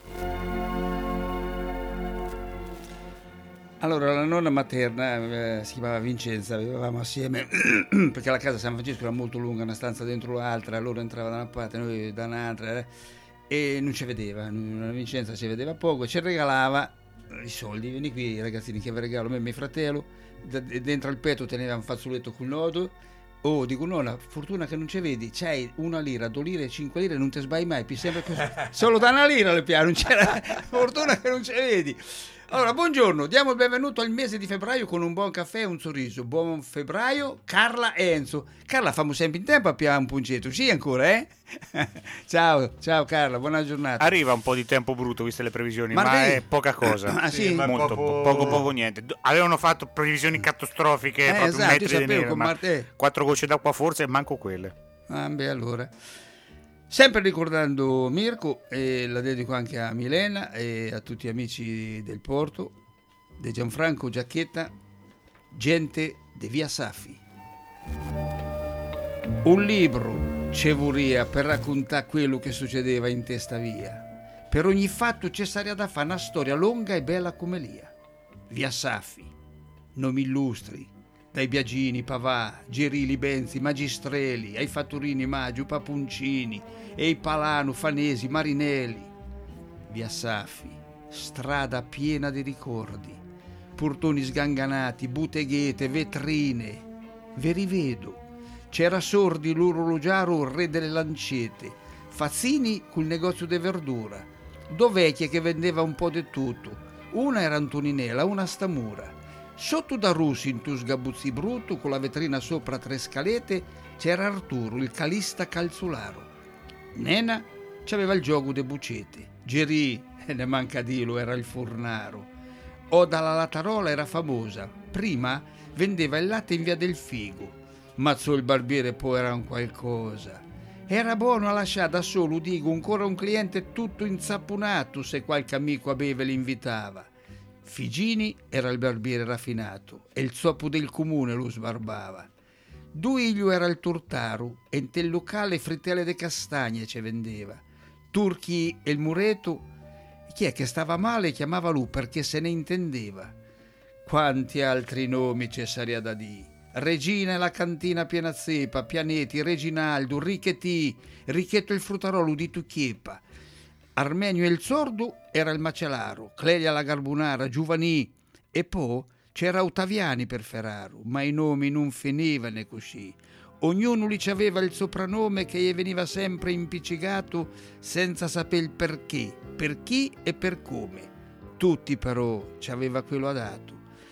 Allora, la nonna materna eh, si chiamava Vincenza, vivevamo assieme perché la casa San Francesco era molto lunga, una stanza dentro l'altra, loro entravano da una parte, noi da un'altra, eh, e non ci vedeva, Vincenza ci vedeva poco, ci regalava i soldi, vieni qui ragazzini che vi regalo, me e mio fratello, dentro al petto teneva un fazzoletto con nodo. Oh, dico nonna, fortuna che non ci vedi, c'hai una lira, due lire, cinque lire, non ti sbagli mai, più sempre così. Solo da una lira le piano, non c'era, fortuna che non ci vedi. Allora, buongiorno, diamo il benvenuto al mese di febbraio con un buon caffè e un sorriso. Buon febbraio, Carla e Enzo. Carla, fammo sempre in tempo a piare un puncetto, sì ancora, eh? Ciao, ciao Carla, buona giornata. Arriva un po' di tempo brutto, viste le previsioni, Martedì. ma è poca cosa. Ah, sì? ma Molto, proprio- poco, poco, niente. Avevano fatto previsioni catastrofiche, Eh, proprio esatto, metri io di sapevo neve, con ma Martedì. quattro gocce d'acqua forse, manco quelle. Ah, beh, allora. Sempre ricordando Mirko, e la dedico anche a Milena e a tutti gli amici del Porto, di Gianfranco Giacchetta, gente di Via Saffi. Un libro ci vorria per raccontare quello che succedeva in testa via. Per ogni fatto ci sarebbe da fare una storia lunga e bella come lia. Via Saffi, nomi illustri, dai Biagini, Pavà, Gerili, Benzi, Magistrelli, ai Fattorini, Maggio, Papuncini, e i Palano, Fanesi, Marinelli. Via Saffi, strada piena di ricordi, portoni sganganati, botteghette, vetrine. Ve rivedo. C'era Sordi, l'orologiaro, il re delle lancette, Fazzini col negozio di verdura, due vecchie che vendeva un po' di tutto. Una era Antoninella, una Stamura. Sotto da Russi in tu sgabuzzi brutto, con la vetrina sopra tre scalette, c'era Arturo, il calista calzolaro. Nena c'aveva il gioco de bucete. Gerì, e ne manca dirlo, era il fornaro. Oda la Latarola era famosa. Prima vendeva il latte in via del Figo. Mazzò il barbiere poi era un qualcosa. Era buono a lasciare da solo, dico, ancora un cliente tutto inzapponato se qualche amico a beve l'invitava. Figini era il barbiere raffinato e il zoppo del comune lo sbarbava. Duiglio era il tortaro e in tel locale frittelle de castagne ci vendeva. Turchi e il mureto, chi è che stava male chiamava lui perché se ne intendeva. Quanti altri nomi ci sarebbe da dire. Regina e la cantina piena zeppa, Pianeti, Reginaldo, Richetti, Richetto il fruttarolo di Tuchiepa. Armenio e il sordo era il macellaro, Clelia la garbunara, Giovanni, e poi c'era Ottaviani per Ferraro, ma i nomi non finivano così. Ognuno li aveva il sopranome che gli veniva sempre impiccicato senza sapere il perché, per chi e per come. Tutti però ci aveva quello adatto.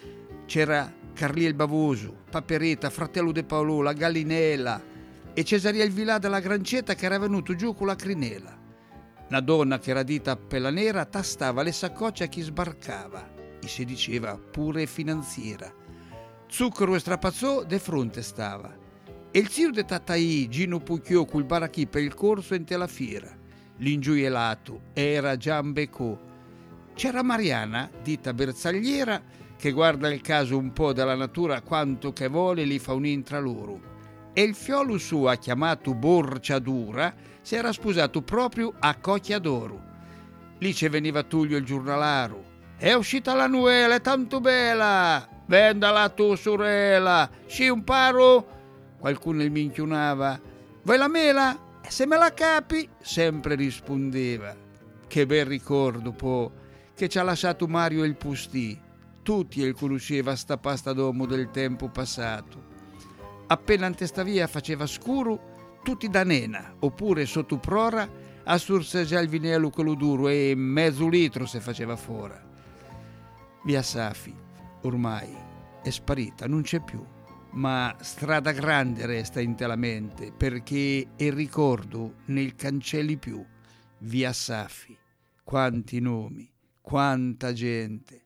C'era Carlia il Bavoso, Paperetta, fratello de Paolo, la Gallinella e Cesaria il Vilà della Grancetta che era venuto giù con la crinela. Una donna che era dita a pella nera tastava le saccocce a chi sbarcava e si diceva pure finanziera. Zucchero e strapazzò de fronte stava. E il zio de Tatai, Gino Pucchiò, col baracchi per il corso ente la fiera. L'ingioielato era Giambecò. C'era Mariana, dita bersagliera, che guarda il caso un po' della natura quanto che vuole li fa un intra loro. E il fiolo suo, chiamato Borciadura, si era sposato proprio a Cocchia d'Oro. Lì ci veniva Tullio il giornalaro. È uscita la Nuela, è tanto bella! Vendala a tua sorella! Sì, un paro? Qualcuno il minchionava. Vuoi la mela? E se me la capi? Sempre rispondeva. Che bel ricordo, po', che ci ha lasciato Mario il Pustì. Tutti il conosceva sta pasta d'uomo del tempo passato. Appena ante sta via faceva scuro, tutti da nena, oppure sotto prora a surseggiare il vinello quello duro e mezzo litro se faceva fuori. Via Safi ormai è sparita, non c'è più, ma Strada Grande resta in te la mente, perché il ricordo nel cancelli più. Via Safi, quanti nomi, quanta gente.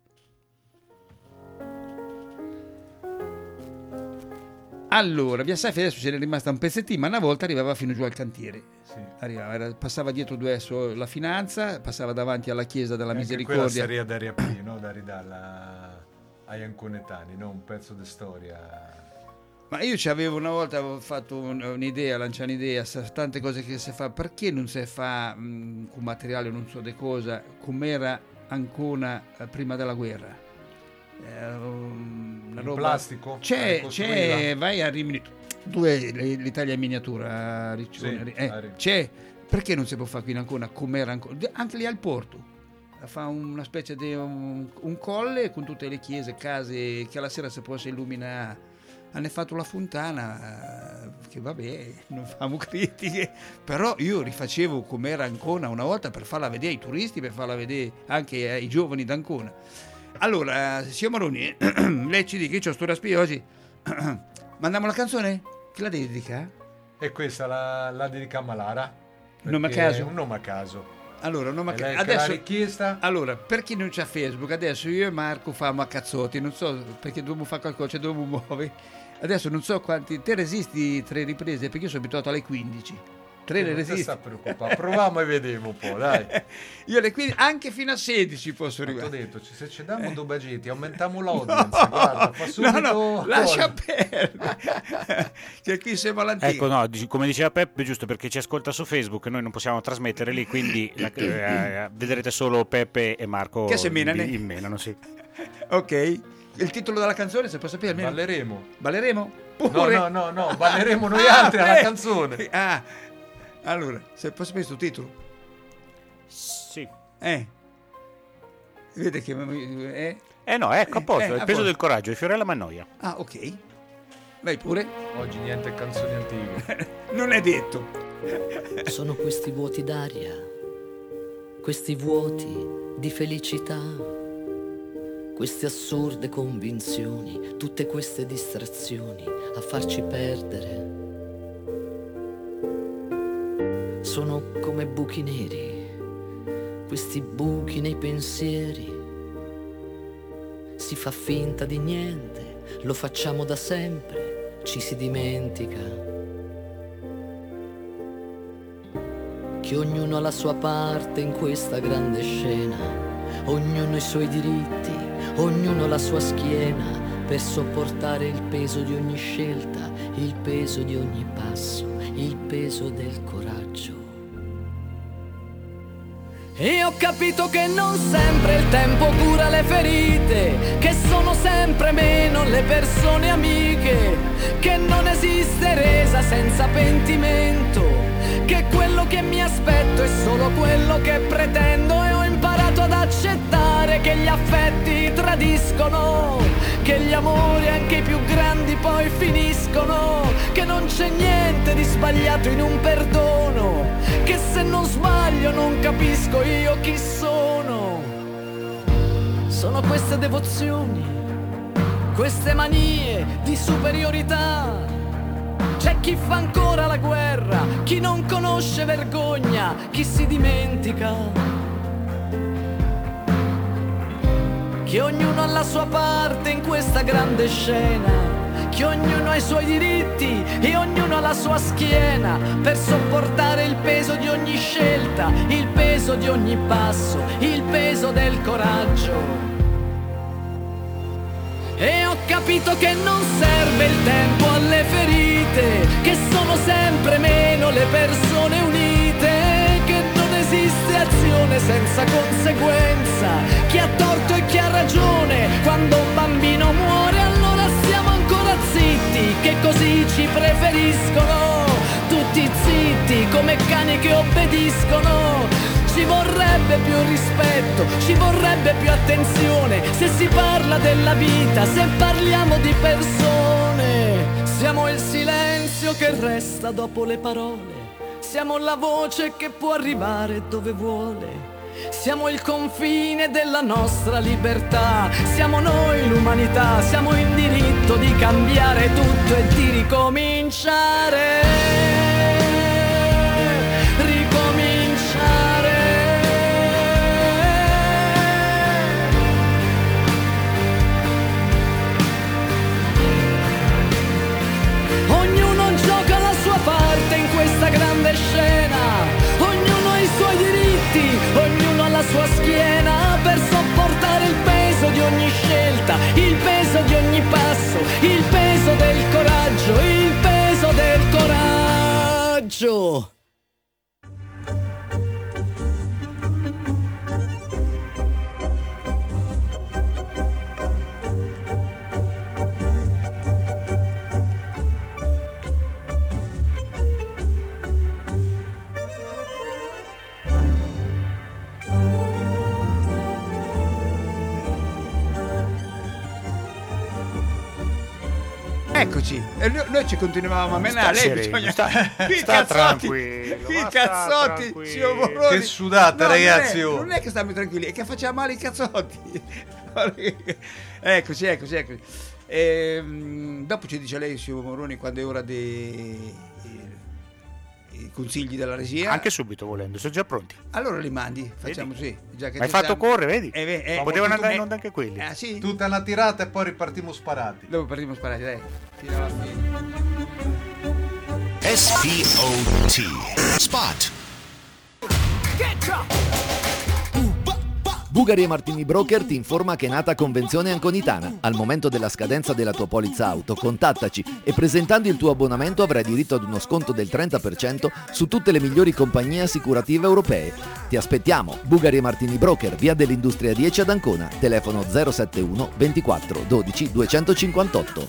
Allora, via Safi adesso ce n'è rimasta un pezzettino, ma una volta arrivava fino giù al cantiere. Sì. Arrivava, era, passava dietro due adesso la finanza, passava davanti alla chiesa della anche Misericordia. Quella serie da riaprire, no? Da ridare agli anconetani, no? Un pezzo di storia. Ma io ci avevo una volta, avevo fatto un, un'idea, lanciare un'idea, tante cose che si fa, perché non si fa mh, con materiale non so di cosa, com'era Ancona eh, prima della guerra? Eh, una roba... plastico? C'è, c'è, vai a Rimini, dove l'Italia in miniatura, Riccione, Sì, eh, c'è, perché non si può fare qui in Ancona com'era Ancona? Anche lì al porto. Fa una specie di un, un colle con tutte le chiese, case che alla sera si possa illuminare. Hanno fatto la fontana, che vabbè, non famo critiche, però io rifacevo com'era Ancona una volta per farla vedere ai turisti, per farla vedere anche ai giovani d'Ancona. Allora, signor Maroni, lei ci dice che c'ho sto raspio oggi, mandiamo la canzone? Chi la dedica? E questa la, la dedichiamo a Lara. Un nome a caso? Un nome a caso. Allora, non lei adesso, l'ha richiesta. Allora, per chi non c'ha Facebook, adesso io e Marco famo a cazzotti, non so perché dobbiamo fare qualcosa, cioè dobbiamo muovere. Adesso non so quanti. Te resisti tre riprese? Perché io sono abituato alle quindici. Tre le resisti. Non sta preoccupare, proviamo e vediamo un po', dai. Io alle quindici, anche fino a sedici posso arrivare. Ho detto, se ci diamo eh. due bagetti, aumentiamo l'audience. No, guarda, fa subito. No, no, lascia perdere. Che qui siamo all'antica. Ecco, no, come diceva Peppe, giusto perché ci ascolta su Facebook, noi non possiamo trasmettere lì, quindi la, eh, vedrete solo Peppe e Marco che se menano. In menano, sì. Ok. Il titolo della canzone, se posso sapere almeno. Balleremo. Balleremo? Pure. No, no, no, no, balleremo noi altri alla canzone. Ah, allora, se posso sapere questo titolo? Sì. Eh. Vede che... Eh, eh no, ecco, a posto, eh, il a peso posto. del coraggio di Fiorella Mannoia. Ah, ok. Vai pure. Oggi niente canzoni antiche. Non è detto. Sono questi vuoti d'aria, questi vuoti di felicità, queste assurde convinzioni, tutte queste distrazioni a farci perdere. Sono come buchi neri, questi buchi nei pensieri. Si fa finta di niente, lo facciamo da sempre, ci si dimentica che ognuno ha la sua parte in questa grande scena, ognuno i suoi diritti, ognuno la sua schiena per sopportare il peso di ogni scelta, il peso di ogni passo, il peso del coraggio. E ho capito che non sempre il tempo cura le ferite, che sono sempre meno le persone amiche, che non esiste resa senza pentimento, che quello che mi aspetto è solo quello che pretendo, e ho imparato ad accettare che gli affetti tradiscono, che gli amori anche i più grandi poi finiscono, che non c'è niente di sbagliato in un perdono, che se non sbaglio non capisco io chi sono. Sono queste devozioni, queste manie di superiorità. C'è chi fa ancora la guerra, chi non conosce vergogna, chi si dimentica che ognuno ha la sua parte in questa grande scena, che ognuno ha i suoi diritti e ognuno ha la sua schiena per sopportare il peso di ogni scelta, il peso di ogni passo, il peso del coraggio. E ho capito che non serve il tempo alle ferite, che sono sempre meno le persone unite, che non esiste azione senza conseguenza, chi ha torto e chi ha ragione. Quando un bambino muore allora siamo ancora zitti, che così ci preferiscono, tutti zitti come cani che obbediscono. Ci vorrebbe più rispetto, ci vorrebbe più attenzione, se si parla della vita, se parliamo di persone. Siamo il silenzio che resta dopo le parole. Siamo la voce che può arrivare dove vuole. Siamo il confine della nostra libertà. Siamo noi l'umanità. Siamo in diritto di cambiare tutto e di ricominciare. Ricominciare. Ognuno gioca la sua parte in questa grande scena. Ognuno ha i suoi diritti, ognuno ha la sua schiena per sopportare il peso di ogni scelta, il peso di ogni passo, il peso del coraggio, il peso del coraggio. Eccoci, e noi, noi ci continuavamo a menare. Sta Lei sereno, bisogna... sta- qui sta cazzotti, tranquillo, qui ma sta cazzotti, tranquillo. signor Moroni. Che sudata, No, ragazzi, Non oh. è, non è che stiamo tranquilli, è che facciamo male i cazzotti. Eccoci, eccoci, eccoci. Ehm, dopo ci dice lei, signor Moroni, quando è ora dei i consigli della regia. Anche subito volendo, sono già pronti. Allora li mandi, facciamo sì. Già che Ma hai ci fatto siamo. correre, vedi? Eh, beh, eh, Potevano eh, andare eh, in onda anche quelli. Ah sì? Tutta una tirata e poi ripartiamo sparati. Dopo partiamo sparati, dai. Fino alla fine. S P O T Spot. Bugari e Martini Broker ti informa che è nata Convenzione Anconitana. Al momento della scadenza della tua polizza auto, contattaci e presentando il tuo abbonamento avrai diritto ad uno sconto del trenta per cento su tutte le migliori compagnie assicurative europee. Ti aspettiamo, Bugari e Martini Broker, via dell'Industria dieci ad Ancona, telefono zero settantuno ventiquattro dodici duecentocinquantotto.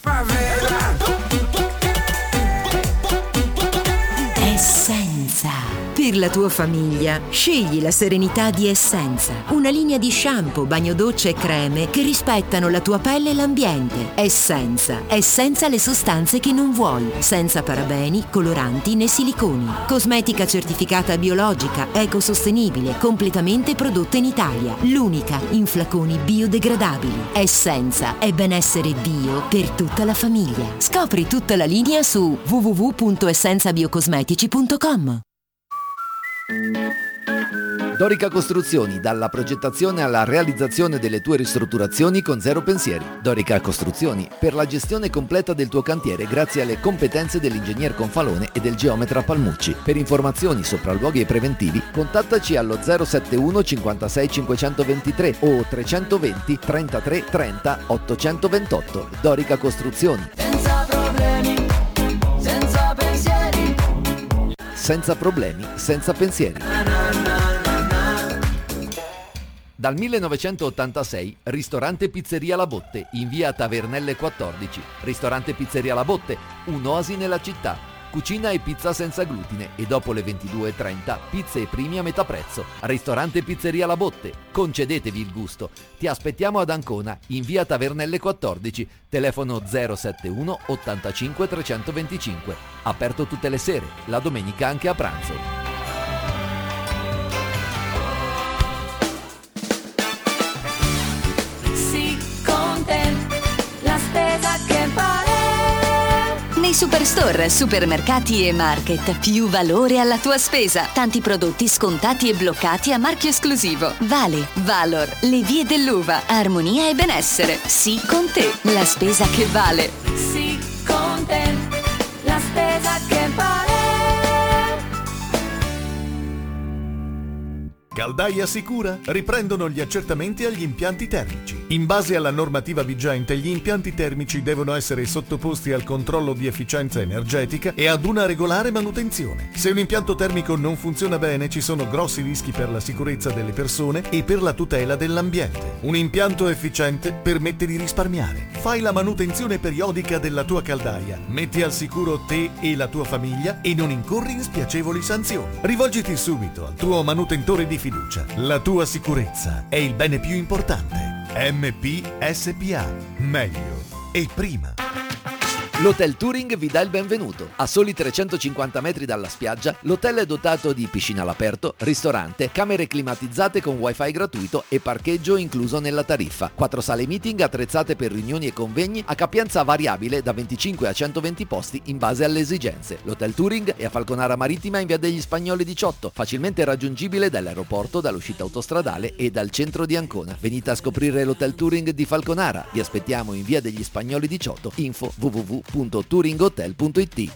Essenza. Per la tua famiglia, scegli la serenità di Essenza, una linea di shampoo, bagno doccia e creme che rispettano la tua pelle e l'ambiente. Essenza, è senza le sostanze che non vuoi, senza parabeni, coloranti né siliconi. Cosmetica certificata biologica, ecosostenibile, completamente prodotta in Italia, l'unica in flaconi biodegradabili. Essenza è benessere bio per tutta la famiglia. Scopri tutta la linea su w w w punto essenza biocosmetici punto com. Dorica Costruzioni, dalla progettazione alla realizzazione delle tue ristrutturazioni con zero pensieri. Dorica Costruzioni, per la gestione completa del tuo cantiere grazie alle competenze dell'ingegner Confalone e del geometra Palmucci. Per informazioni, sopralluoghi e preventivi, contattaci allo zero settantuno cinquantasei cinquecentoventitré o trecentoventi trentatré trenta ottocentoventotto. Dorica Costruzioni. Senza problemi, senza pensieri. Senza problemi, senza pensieri. Dal millenovecentottantasei, ristorante Pizzeria La Botte, in via Tavernelle quattordici. Ristorante Pizzeria La Botte, un'oasi nella città. Cucina e pizza senza glutine e dopo le ventidue e trenta, pizze e primi a metà prezzo. Ristorante Pizzeria La Botte, concedetevi il gusto. Ti aspettiamo ad Ancona, in via Tavernelle quattordici, telefono zero settantuno ottantacinque trecentoventicinque. Aperto tutte le sere, la domenica anche a pranzo. Nei Superstore, supermercati e market, più valore alla tua spesa. Tanti prodotti scontati e bloccati a marchio esclusivo. Vale, Valor, le vie dell'uva, armonia e benessere. Sì con te, la spesa che vale. Sì con te, la spesa che vale. Caldaia Sicura riprendono gli accertamenti agli impianti termici. In base alla normativa vigente, gli impianti termici devono essere sottoposti al controllo di efficienza energetica e ad una regolare manutenzione. Se un impianto termico non funziona bene, ci sono grossi rischi per la sicurezza delle persone e per la tutela dell'ambiente. Un impianto efficiente permette di risparmiare. Fai la manutenzione periodica della tua caldaia, metti al sicuro te e la tua famiglia e non incorri in spiacevoli sanzioni. Rivolgiti subito al tuo manutentore di fiducia. La tua sicurezza è il bene più importante. M P S P A. Meglio e prima. L'Hotel Touring vi dà il benvenuto. A soli trecentocinquanta metri dalla spiaggia, l'hotel è dotato di piscina all'aperto, ristorante, camere climatizzate con wifi gratuito e parcheggio incluso nella tariffa. Quattro sale meeting attrezzate per riunioni e convegni a capienza variabile da venticinque a centoventi posti in base alle esigenze. L'Hotel Touring è a Falconara Marittima in via degli Spagnoli diciotto, facilmente raggiungibile dall'aeroporto, dall'uscita autostradale e dal centro di Ancona. Venite a scoprire l'Hotel Touring di Falconara. Vi aspettiamo in via degli Spagnoli diciotto. Info w w w punto touringhotel punto i t.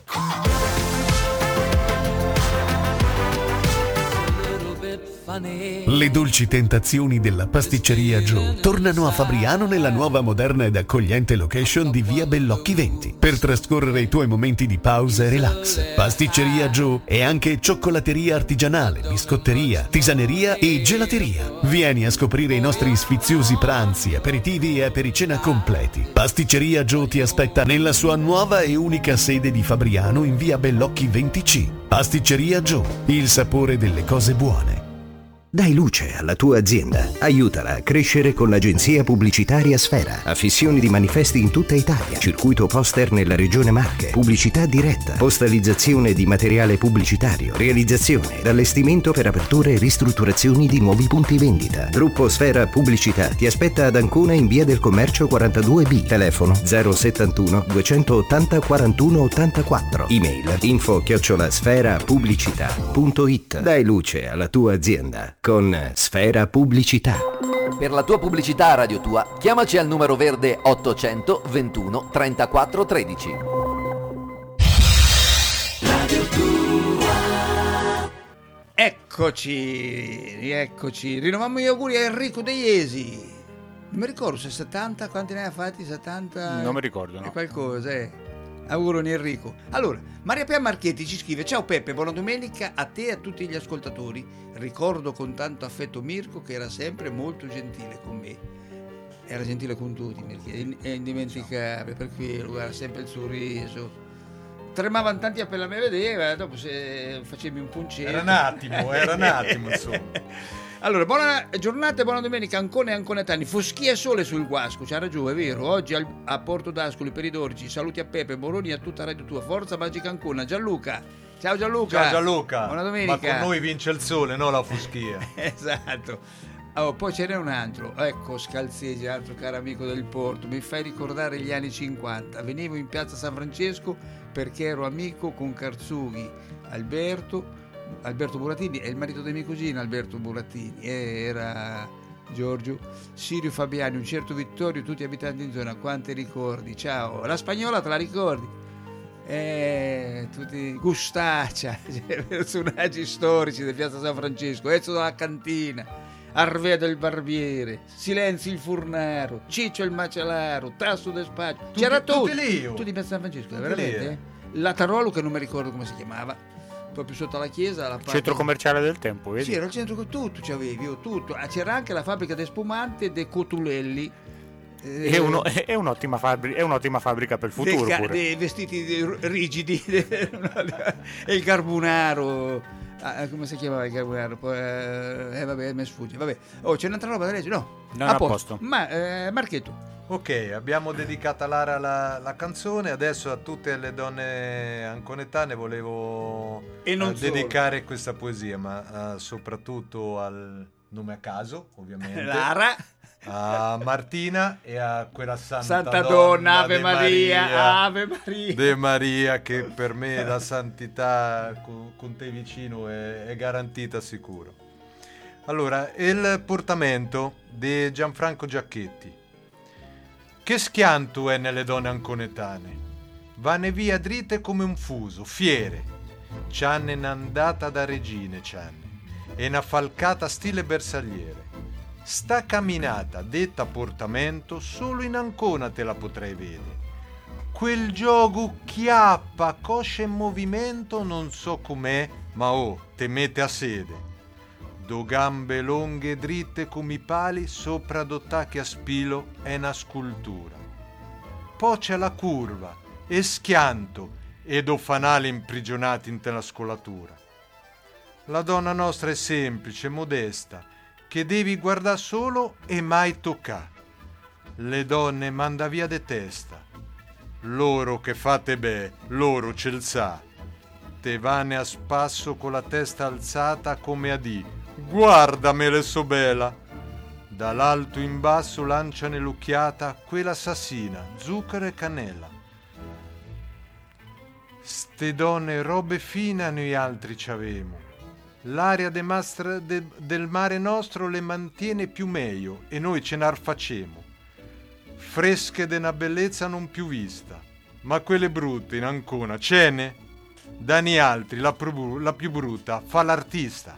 Le dolci tentazioni della pasticceria Joe tornano a Fabriano nella nuova, moderna ed accogliente location di via Bellocchi venti per trascorrere i tuoi momenti di pausa e relax. Pasticceria Joe è anche cioccolateria artigianale, biscotteria, tisaneria e gelateria. Vieni a scoprire i nostri sfiziosi pranzi, aperitivi e apericena completi. Pasticceria Joe ti aspetta nella sua nuova e unica sede di Fabriano in via Bellocchi venti C. Pasticceria Joe, il sapore delle cose buone. Dai luce alla tua azienda. Aiutala a crescere con l'agenzia pubblicitaria Sfera. Affissioni di manifesti in tutta Italia. Circuito poster nella regione Marche. Pubblicità diretta. Postalizzazione di materiale pubblicitario. Realizzazione ed allestimento per aperture e ristrutturazioni di nuovi punti vendita. Gruppo Sfera Pubblicità ti aspetta ad Ancona in via del Commercio quarantadue B. Telefono zero settantuno duecentottanta quarantuno ottantaquattro. Email info chiocciola sfera pubblicità punto it. Dai luce alla tua azienda con Sfera Pubblicità. Per la tua pubblicità a Radio Tua, chiamaci al numero verde ottocento ventuno trentaquattro tredici. Radio Tua. Eccoci, rieccoci. Rinnoviamo gli auguri a Enrico De Iesi. Non mi ricordo se settanta, quanti ne ha fatti? settanta? Non mi ricordo, no. È qualcosa, eh. Auguroni Enrico. Allora, Maria Pia Marchetti ci scrive: ciao Peppe, buona domenica a te e a tutti gli ascoltatori. Ricordo con tanto affetto Mirko che era sempre molto gentile con me. Era gentile con tutti, Mirko, è indimenticabile, per cui guarda, sempre il sorriso. Tremavano tanti appena me vedeva, dopo se facevi un puncetto. Era un attimo, era un attimo, insomma. Allora, buona giornata e buona domenica Ancona e Anconetani. Foschia e sole sul Guasco, c'ha ragione, è vero. Oggi al, a Porto d'Ascoli per i dodici. Saluti a Peppe, Moroni e a tutta Radio Tua. Forza Magica Ancona. Gianluca. Ciao Gianluca. Ciao Gianluca. Buona domenica. Ma con noi vince il sole, no la foschia. Esatto. Oh, poi ce n'è un altro. Ecco, Scalzesi, altro caro amico del Porto. Mi fai ricordare gli anni cinquanta. Venivo in piazza San Francesco perché ero amico con Carzughi, Alberto Alberto Burattini e il marito dei miei cugini Alberto Burattini, e era Giorgio, Sirio Fabiani, un certo Vittorio, tutti abitanti in zona. Quanti ricordi, ciao. La Spagnola te la ricordi? Eh, tutti Gustaccia, personaggi storici di piazza San Francesco, Ezio dalla Cantina, Arveda il Barbiere, Silenzio il Furnaro, Ciccio il Macellaro, Tasso del Spaccio. C'era tutto, tutti di piazza San Francesco, veramente? La Tarolo, che non mi ricordo come si chiamava, proprio sotto la chiesa, la parte... Centro commerciale del tempo, vedi? Sì, era il centro con tutto, c'avevi io tutto. C'era anche la fabbrica di spumante dei Cotulelli. Eh, è, uno, è, un'ottima fabbrica, è un'ottima fabbrica per il futuro, dei, pure. Dei vestiti rigidi e il carbonaro. Ah, come si chiamava il carbonaro? Poi, eh, vabbè, mi sfugge. Vabbè. Oh, c'è un'altra roba da leggere? No, non a posto. Ma eh, Marchetto. Ok, abbiamo dedicato a Lara la, la canzone, adesso a tutte le donne anconetane volevo e non uh, dedicare questa poesia, ma uh, soprattutto al nome a caso, ovviamente. Lara. A Martina e a quella santa, santa donna, donna Ave Maria, Maria, Ave Maria. De Maria, che per me la santità con, con te vicino è, è garantita sicuro. Allora, il portamento di Gianfranco Giacchetti. Che schianto è nelle donne anconetane, vanne via dritte come un fuso, fiere, c'hanne n'andata da regine c'hanne, e una falcata stile bersagliere. Sta camminata, detta portamento, solo in Ancona te la potrei vedere. Quel gioco chiappa, coscia in movimento, non so com'è, ma oh, te mette a sede. Do gambe lunghe e dritte come i pali, sopra do tacchi a spilo, è una scultura. Poi c'è la curva, e schianto, e do fanali imprigionati in te la scolatura. La donna nostra è semplice, modesta, che devi guardare solo e mai toccare. Le donne manda via de testa. Loro che fate be, loro ce l sa. Te vane a spasso con la testa alzata come a di. Guardamele so bella. Dall'alto in basso lancia nell'occhiata quella assassina, zucchero e cannella. Ste donne robe fine noi altri ci avemo. L'aria de mastra de, del mare nostro le mantiene più meglio e noi ce n'ar facemo. Fresche de una bellezza non più vista, ma quelle brutte in Ancona ce ne? Dani altri, la, pru, la più brutta, fa l'artista.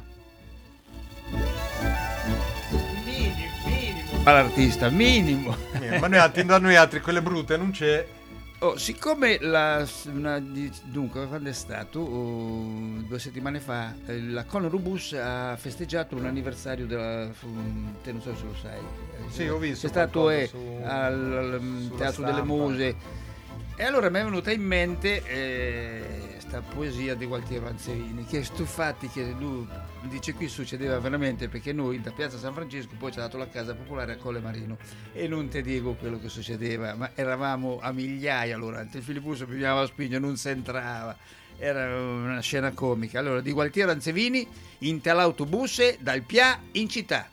Minimo, minimo. Fa l'artista, minimo. Eh, ma noi altri, da noi altri, quelle brutte non c'è. Oh, siccome la, una, dunque quando è stato oh, due settimane fa eh, la Conor Bus ha festeggiato un anniversario della, te non so se lo sai, sì, ho visto, è stato eh, su, al, al Teatro delle Muse, e allora mi è venuta in mente eh, sta poesia di Gualtiero Anzerini, che stufati che lui dice qui succedeva veramente, perché noi da Piazza San Francesco poi ci ha dato la casa popolare a Colle Marino e non ti dico quello che succedeva, ma eravamo a migliaia, allora il Filippus bisognava spingere, non si entrava, era una scena comica. Allora di Gualtiero Anzerini in l'autobus dal Pia in città.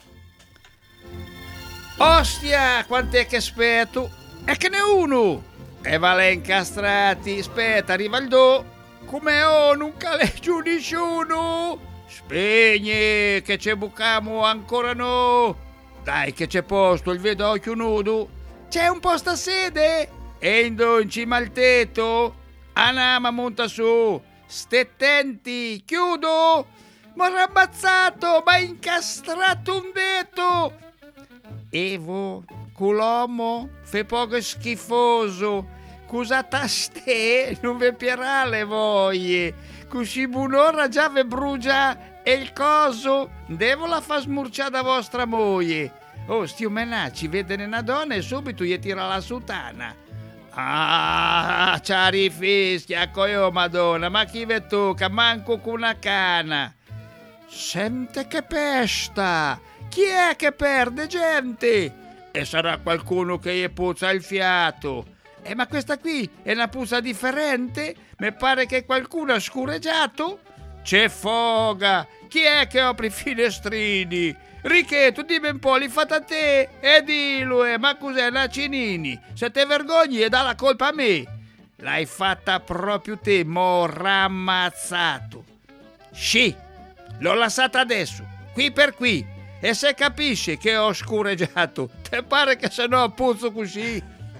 Ostia, quant'è che aspetto? E che ne uno! E vale incastrati, aspetta, arriva il do, come oh, non caleggio nessuno! Spegne, che c'è bucamo ancora no! Dai che c'è posto, il vedo occhio nudo! C'è un posto a sede? Endo in cima al tetto? Anama monta su! Ste attenti, chiudo! M'ho rabbazzato, m'ha incastrato un detto! Evo, culomo, fe poco schifoso, cusata ste, non ve pierà le voglie, così bun'ora già ve brugia e il coso, devo la fa smurciare da vostra moglie. Oh, sti menacci, vede una donna e subito gli tira la sutana. Ah, ciari fischia, coio madonna, ma chi ve tocca, manco con una cana. Sente che pesta! Chi è che perde gente? E sarà qualcuno che gli puzza il fiato. Eh, ma questa qui è una puzza differente? Mi pare che qualcuno ha scureggiato. C'è foga! Chi è che apre i finestrini? Richetto, dimmi un po', li fate a te? E dillo, eh, ma cos'è, una Cinini? Se te vergogni e dà la colpa a me. L'hai fatta proprio te, m'ho rammazzato. Sì, l'ho lasciata adesso, qui per qui. E se capisci che ho scureggiato, te pare che se no puzzo così?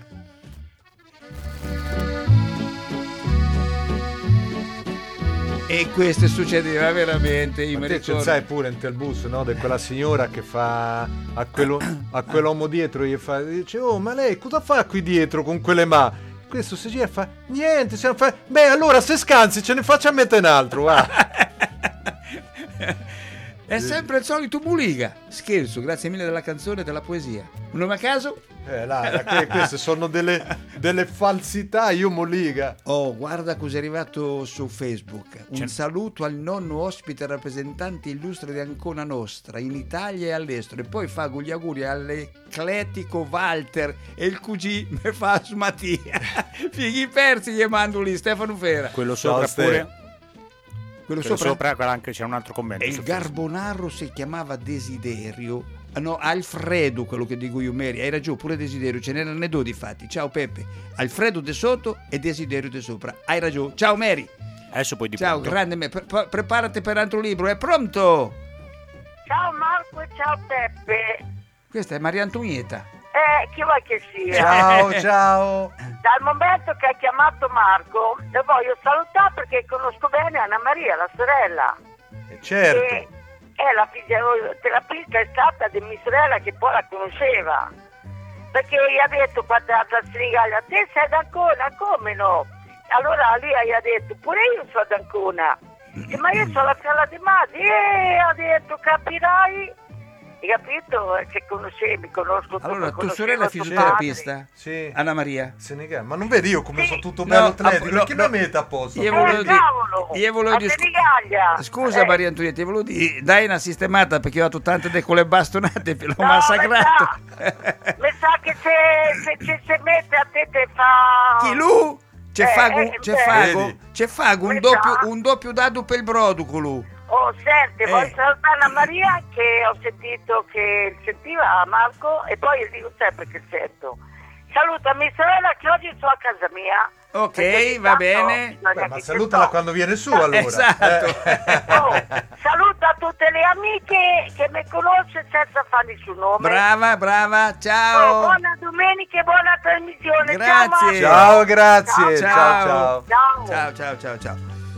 E questo succedeva veramente, io ma mi te ricordo. sai pure in tel bus, no, di quella signora che fa a, quello, a quell'uomo dietro, gli fa, dice, oh ma lei cosa fa qui dietro con quelle mani? Questo si gira e fa, niente, se fa... beh allora se scansi ce ne faccia mettere un altro, va. È sempre il solito Buliga. Scherzo, grazie mille della canzone e della poesia. Un nome a caso? Eh, là, queste sono delle, delle falsità, io Moliga. Oh, guarda cos'è arrivato su Facebook. Un C'è... saluto al nonno ospite rappresentante illustre di Ancona Nostra, in Italia e all'estero. E poi fa gli auguri all'ecletico Walter e il Q G mi fa su Mattia. Fighi persi gli mando lì, Stefano Fera. Quello sopra Ciao, pure... Quello, Quello sopra, sopra anche c'è un altro commento. e il Garbonaro si chiamava Desiderio. Ah, no, Alfredo, quello che dico io, Mary. Hai ragione, pure Desiderio, ce n'erano due di fatti. Ciao Peppe. Alfredo de sotto e Desiderio de sopra. Hai ragione. Ciao Mary. Adesso poi di Ciao, punto. grande me. Pre- pre- preparati per altro libro, è pronto? Ciao Marco e ciao Peppe. Questa è Maria Antonietta. Eh, chi vuoi che sia? Ciao, ciao. Dal momento che hai chiamato Marco, lo voglio salutare perché conosco bene Anna Maria, la sorella. Eh, certo. E è la figlia, la figlia è stata di mia sorella che poi la conosceva. Perché gli ha detto, patata strigaglia, te sei d'Ancona, come no? Allora lì gli ha detto, pure io sono d'Ancona. E, ma io sono la figlia di Masi. E ha detto, capirai? Hai capito? Che conoscevi, mi conosco tutto. Allora, tua conoscevo sorella è tuo fisioterapista? Sì. Anna Maria? Se ne ma non vedi io come Sì. sono tutto No, bello atletico? no, Perché no. mi mette a posto? Io padre. volevo Eh, dire- cavolo! io volevo A dire- Senigallia. Scusa Eh. Maria Antonietta, io volevo dire, dai una sistemata perché io ho dato tante de con le bastonate, l'ho No, massacrato. Mi sa che se, se, se, se mette a te te fa... Chi lui? C'è Eh, fago, eh, c'è beh. fago, Vedi? c'è fago, un Questa- doppio, un doppio dado per il produculo. Oh, senti, Eh. voglio salutare Anna Maria che ho sentito che sentiva Marco e poi io dico sempre che sento. Saluta mia sorella che oggi sono a casa mia. Ok, perché va intanto bene. bisogna Beh, ma che salutala ci quando viene su allora. Esatto. Eh. Oh, saluta tutte le amiche che mi conosce senza fare nessun nome. Brava, brava, Oh, ciao. buona domenica e buona trasmissione. Grazie. Ciao, grazie. Ciao. Ciao, ciao. Ciao. Ciao, ciao, ciao, ciao.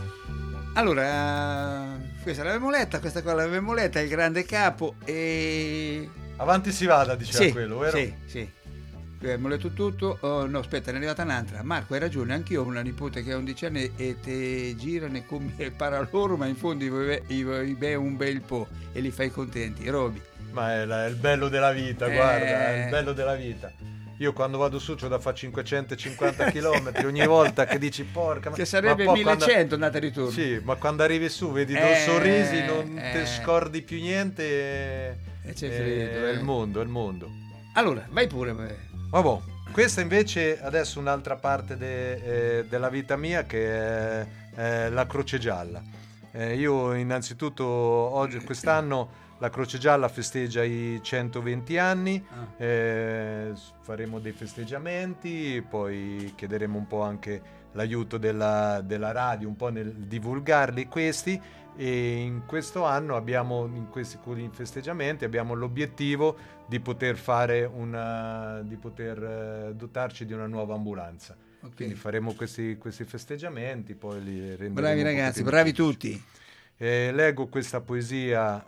Allora, questa l'avevamo letta, questa qua l'avevamo letta, il grande capo e... Avanti si vada, diceva Sì, quello, vero? sì, sì. Abbiamo letto tutto. Oh, no, aspetta, ne è arrivata un'altra. Marco, hai ragione, anch'io ho una nipote che ha undici anni e te girano come para loro, ma in fondo gli vuoi gli vuoi bere un bel po' e li fai contenti. Roby. Ma è, la- è il bello della vita, Eh. guarda, è il bello della vita. Io quando vado su c'ho da fare cinquecentocinquanta chilometri ogni volta che dici porca... ma- Che sarebbe ma poi millecento quando- andata e ritorno. Sì, ma quando arrivi su vedi due Eh, sorrisi, non eh. ti scordi più niente e... E c'è e- freddo, è eh. il mondo, è il mondo. Allora, vai pure. Vai. Vabbè, questa invece adesso un'altra parte de- eh, della vita mia che è, è la Croce Gialla. Eh, io innanzitutto oggi, quest'anno la Croce Gialla festeggia i centoventi anni, Ah. eh, faremo dei festeggiamenti, poi chiederemo un po' anche l'aiuto della, della radio, un po' nel divulgarli questi, e in questo anno abbiamo, in questi con i festeggiamenti, abbiamo l'obiettivo di poter fare una, di poter eh, dotarci di una nuova ambulanza. Ok. Quindi faremo questi, questi festeggiamenti, poi li renderemo Bravi un ragazzi, pochettino bravi pubblici. tutti. Eh, leggo questa poesia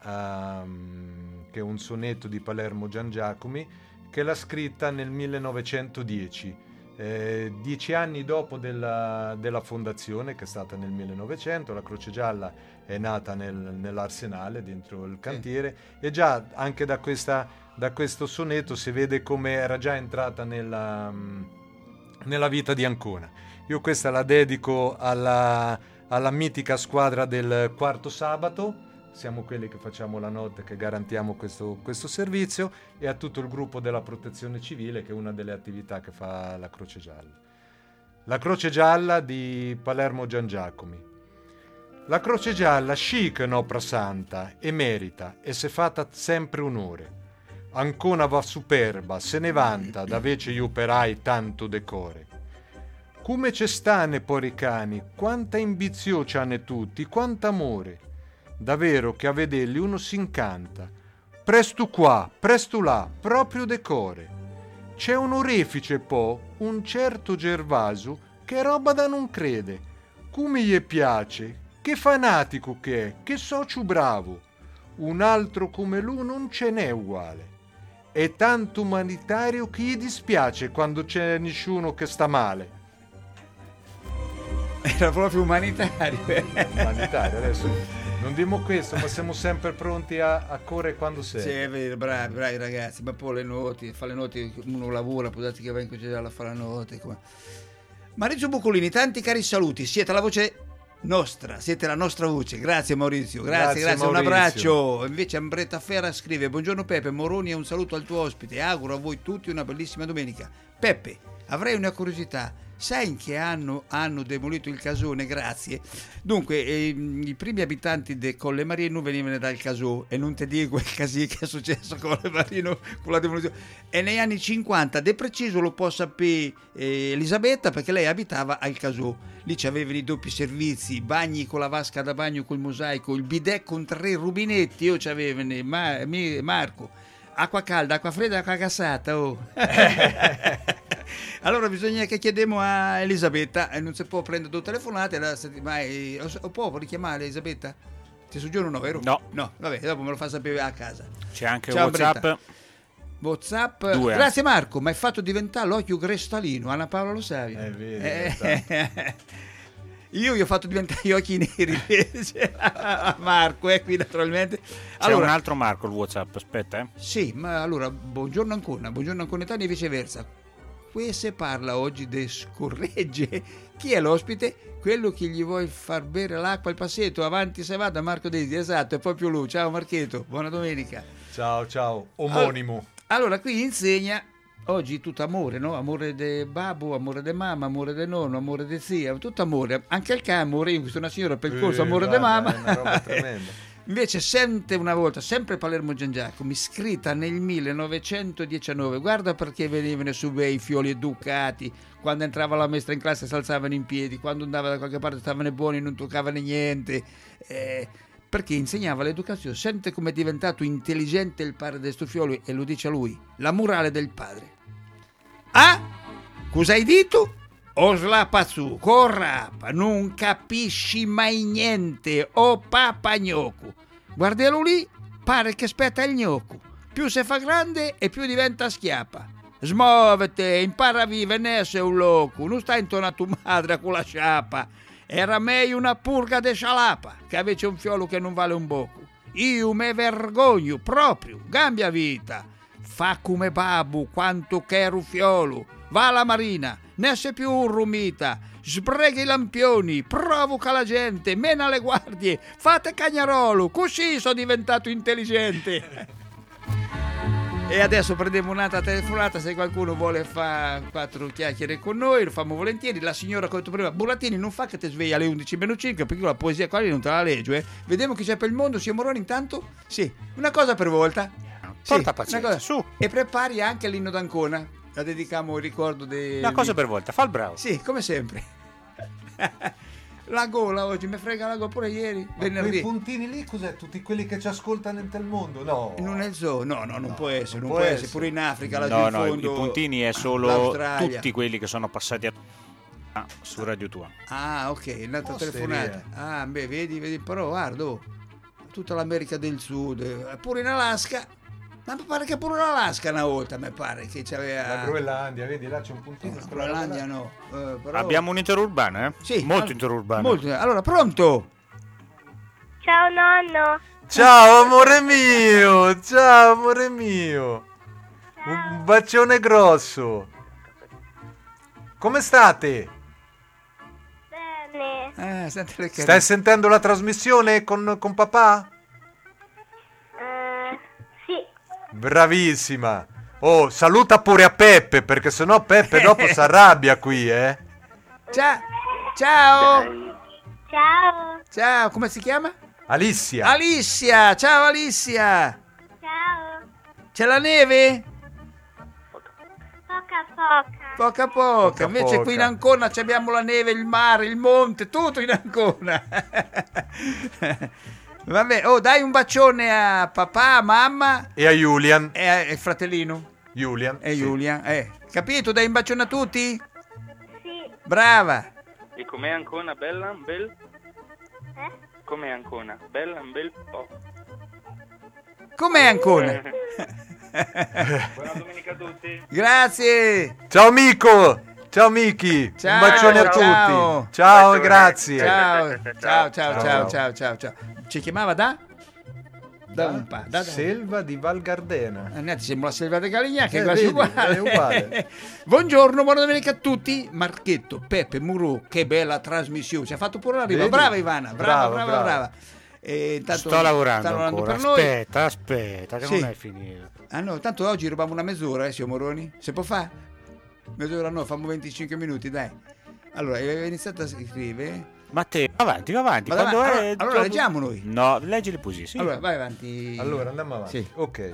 ehm, che è un sonetto di Palermo Gian Giacomi, che l'ha scritta nel millenovecentodieci, eh, dieci anni dopo della, della fondazione, che è stata nel millenovecento. La Croce Gialla è nata nel, nell'Arsenale, dentro il cantiere, e già anche da, questa, da questo sonetto si vede come era già entrata nella, nella vita di Ancona. Io questa la dedico alla, alla mitica squadra del Quarto Sabato, siamo quelli che facciamo la notte, che garantiamo questo, questo servizio, e a tutto il gruppo della Protezione Civile, che è una delle attività che fa la Croce Gialla. La Croce Gialla di Palermo Gian Giacomi. La Croce Gialla chic in opera santa e merita, e se fatta sempre onore. Ancona va superba, se ne vanta, da vece gli operai tanto decore. Come ce stane poricani, quanta ambizio c'hanne tutti, quanta amore. Davvero che a vederli uno si incanta. Presto qua, presto là, proprio decore. C'è un orefice po', un certo Gervaso, che roba da non crede. Come gli piace, che fanatico che è, che socio bravo. Un altro come lui non ce n'è uguale. È tanto umanitario che gli dispiace quando c'è nessuno che sta male. Era proprio umanitario. Umanitario, adesso non dimo questo, ma siamo sempre pronti a, a correre quando Sì, sei. è vero, bravi, bravi ragazzi, ma poi le noti, fa le noti, uno lavora, può darsi che va in Croce Gialla a fare la notte. Come... Maurizio Buccolini, tanti cari saluti, siete la voce nostra, siete la nostra voce, grazie Maurizio, grazie, Grazie, grazie, un Maurizio. abbraccio. Invece Ambretta Ferra scrive: buongiorno Peppe, Moroni e un saluto al tuo ospite, auguro a voi tutti una bellissima domenica. Peppe, avrei una curiosità, sai in che anno hanno demolito il casone? Grazie. Dunque, eh, i primi abitanti di Colle Marino venivano dal Casò, e non ti dico il casì che è successo a Colle Marino con la demolizione. E negli anni cinquanta, de preciso lo può sapere eh, Elisabetta, perché lei abitava al Casò. Lì c'avevano i doppi servizi, i bagni con la vasca da bagno col mosaico, il bidet con tre rubinetti, io c'avevano Ma- mi- Marco. Acqua calda, acqua fredda, acqua gassata, oh. Allora bisogna che chiediamo a Elisabetta, e non si può prendere due telefonate, la settimana, eh, o può richiamare Elisabetta? Ti soggiorno no, vero? No. No, vabbè, dopo me lo fa sapere a casa. C'è anche Ciao, WhatsApp. Bretta. WhatsApp. Due, Grazie Marco, mi hai fatto diventare l'occhio crestalino, Anna Paola lo sai. Eh, vedi, Eh, io gli ho fatto diventare gli occhi neri invece a Marco, eh, qui naturalmente. C'è un altro Marco il WhatsApp, aspetta, eh. Sì, ma allora, buongiorno ancora, buongiorno Anconetani e viceversa. Qui si parla oggi di scorregge. Chi è l'ospite? Quello che gli vuoi far bere l'acqua al passetto. Avanti se vada, Marco Desi, esatto, è proprio lui. Ciao Marchetto, buona domenica. Ciao, ciao, omonimo. Allora, qui insegna oggi tutto amore, no? Amore de babbo, amore de mamma, amore de nonno, amore de zia, tutto amore. Anche il cane amore, io sono una signora per corso, amore eh, de guarda, mamma. è una roba tremenda. Invece sente una volta, sempre Palermo Gian Giacomo, scritta nel millenovecentodiciannove, guarda perché venivano su bei fioli educati, quando entrava la maestra in classe si alzavano in piedi, quando andava da qualche parte stavano buoni, non toccavano niente, eh, perché insegnava l'educazione. Sente come è diventato intelligente il padre di sto fiolo, e lo dice a lui, la morale del padre. Ah, cosa hai detto? O slapazzu, corrapa, non capisci mai niente, o papa gnocco. Guardalo lì, pare che aspetta il gnocco. Più si fa grande e più diventa schiappa. Smuovete, impara a vivere, ne sei un loco, non stai intorno a tua madre con la sciappa. Era meglio una purga de scialapa, che invece un fiolo che non vale un bocco. Io me vergogno proprio, cambia vita. Fa come babbo, quanto che ero fiolo. Va alla marina, ne sei più un rumita, sbrega i lampioni, provoca la gente, mena le guardie, fate cagnarolo, così sono diventato intelligente. E adesso prendiamo un'altra telefonata, se qualcuno vuole fare quattro chiacchiere con noi, lo famo volentieri. La signora che ho detto prima, Burattini, non fa che ti sveglia alle undici meno cinque, perché la poesia qua non te la leggo, eh. Vediamo chi c'è per il mondo, signor Moroni, intanto? Sì, una cosa per volta. Porta sì, pazienza, una cosa. su. E prepari anche l'inno d'Ancona. La dedichiamo al ricordo di... Una cosa per volta, fa il bravo. Sì, come sempre. La gola oggi, mi frega la gola pure ieri, Ma venerdì. quei puntini lì cos'è? Tutti quelli che ci ascoltano in tel mondo? No. Non è il zoo, no, no, non No, può essere, non può può essere. essere. Pure in Africa, laggiù No, in no, i fondo, puntini è solo l'Australia. tutti quelli che sono passati a... ah, su Radio Tua. Ah, ok, un'altra telefonata. Ah, beh, vedi, vedi, però guarda, oh, tutta l'America del Sud, eh, pure in Alaska. Ma mi pare che pure in Alaska una volta, mi pare che c'aveva... La Groenlandia, vedi, là c'è un puntino. La Groenlandia no. Eh, però... Abbiamo un interurbano, eh? Sì. Molto all- interurbano. Molto. Allora, pronto? Ciao nonno. Ciao amore mio, ciao amore mio. Un bacione grosso. Come state? Bene. Eh, senti le Stai sentendo la trasmissione con, con papà? Eh, sì. Bravissima. Oh, saluta pure a Peppe, perché sennò Peppe dopo si arrabbia qui, eh. Ciao. Ciao. Ciao. Ciao, come si chiama? Alicia. Alicia, ciao Alicia. Ciao. C'è la neve? Poca poca. Poca poca. Poca Invece poca. qui in Ancona ci abbiamo la neve, il mare, il monte, tutto in Ancona. Vabbè, oh, dai un bacione a papà, a mamma E a Julian. e al fratellino. Julian. E sì. Julian, eh. Capito? Dai un bacione a tutti? Sì. Brava. E com'è Ancona? Bella? Un bel? Eh? Com'è Ancona? Bella? Un bel po'. Com'è Ancona? Buona domenica a tutti. Grazie. Ciao Mico. Ciao Miki. Ciao, Un bacione a ciao. tutti. Ciao, e grazie. Ciao, ciao, ciao, Ciao. ciao, ciao, ciao, ciao. Ci chiamava da? Da un pa, da, da. Selva di Val Gardena. Eh, ti sembra la selva di Calignac, che Eh, è quasi vedi, uguale. è uguale. Buongiorno, buona domenica a tutti. Marchetto, Peppe, Muru, che bella trasmissione. Ci ha fatto pure la riva. Vedi? Brava Ivana, brava, Brava, brava, brava. brava. E intanto Sto lavorando, sta lavorando ancora. per noi. Aspetta, aspetta, che Sì. non è finito. Ah no, tanto oggi rubiamo una mezz'ora, eh, signor Moroni. Se può fare? Mezz'ora no, famo venticinque minuti, dai. Allora, aveva iniziato a scrivere. Matteo, va avanti, va avanti. Vado Quando avanti. è... Allora, allora leggiamo noi. No, leggili così, sì. Allora, vai avanti. Allora, andiamo avanti. Sì. Ok.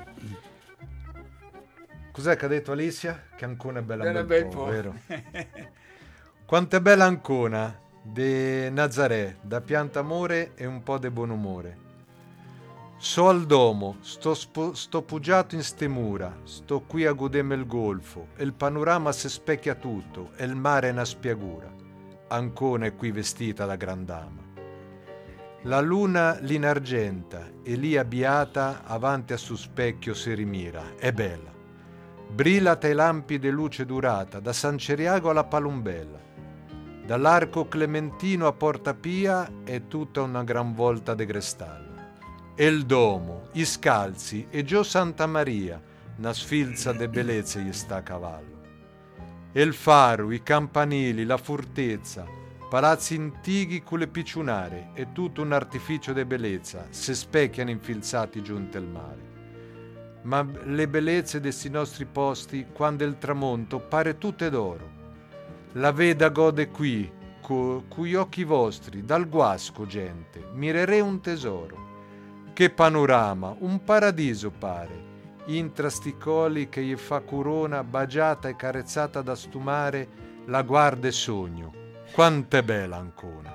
Cos'è che ha detto Alicia? Che Ancona è bella, Bella un bel bel po', po'. vero? Quanto è bella Ancona, de Nazaré, da pianta amore e un po' de buon umore. So al domo, sto, spo- sto pugiato in ste mura, sto qui a godeme il golfo, e il panorama si specchia tutto, e il mare è una spiagura. Ancona è qui vestita da gran dama. La luna l'inargenta, e lì abbiata avanti a su specchio si rimira, è bella. Brilla tra i lampi de luce durata, da San Ceriago alla Palumbella. Dall'arco clementino a Porta Pia è tutta una gran volta de cristallo. E il domo, i scalzi e Gio Santa Maria, una sfilza de bellezze gli sta a cavallo. E il faro, i campanili, la fortezza, palazzi antichi con le picciunare e tutto un artificio de bellezza, se specchiano infilzati giunte al mare. ma le bellezze de sti nostri posti, quando il tramonto pare tutte d'oro. La veda gode qui, co, cui occhi vostri, dal guasco, gente, mirerei un tesoro. Che panorama, un paradiso pare, intra sti coli che gli fa corona, bagiata e carezzata da stumare, la guarda e sogno. Quant'è bella Ancona.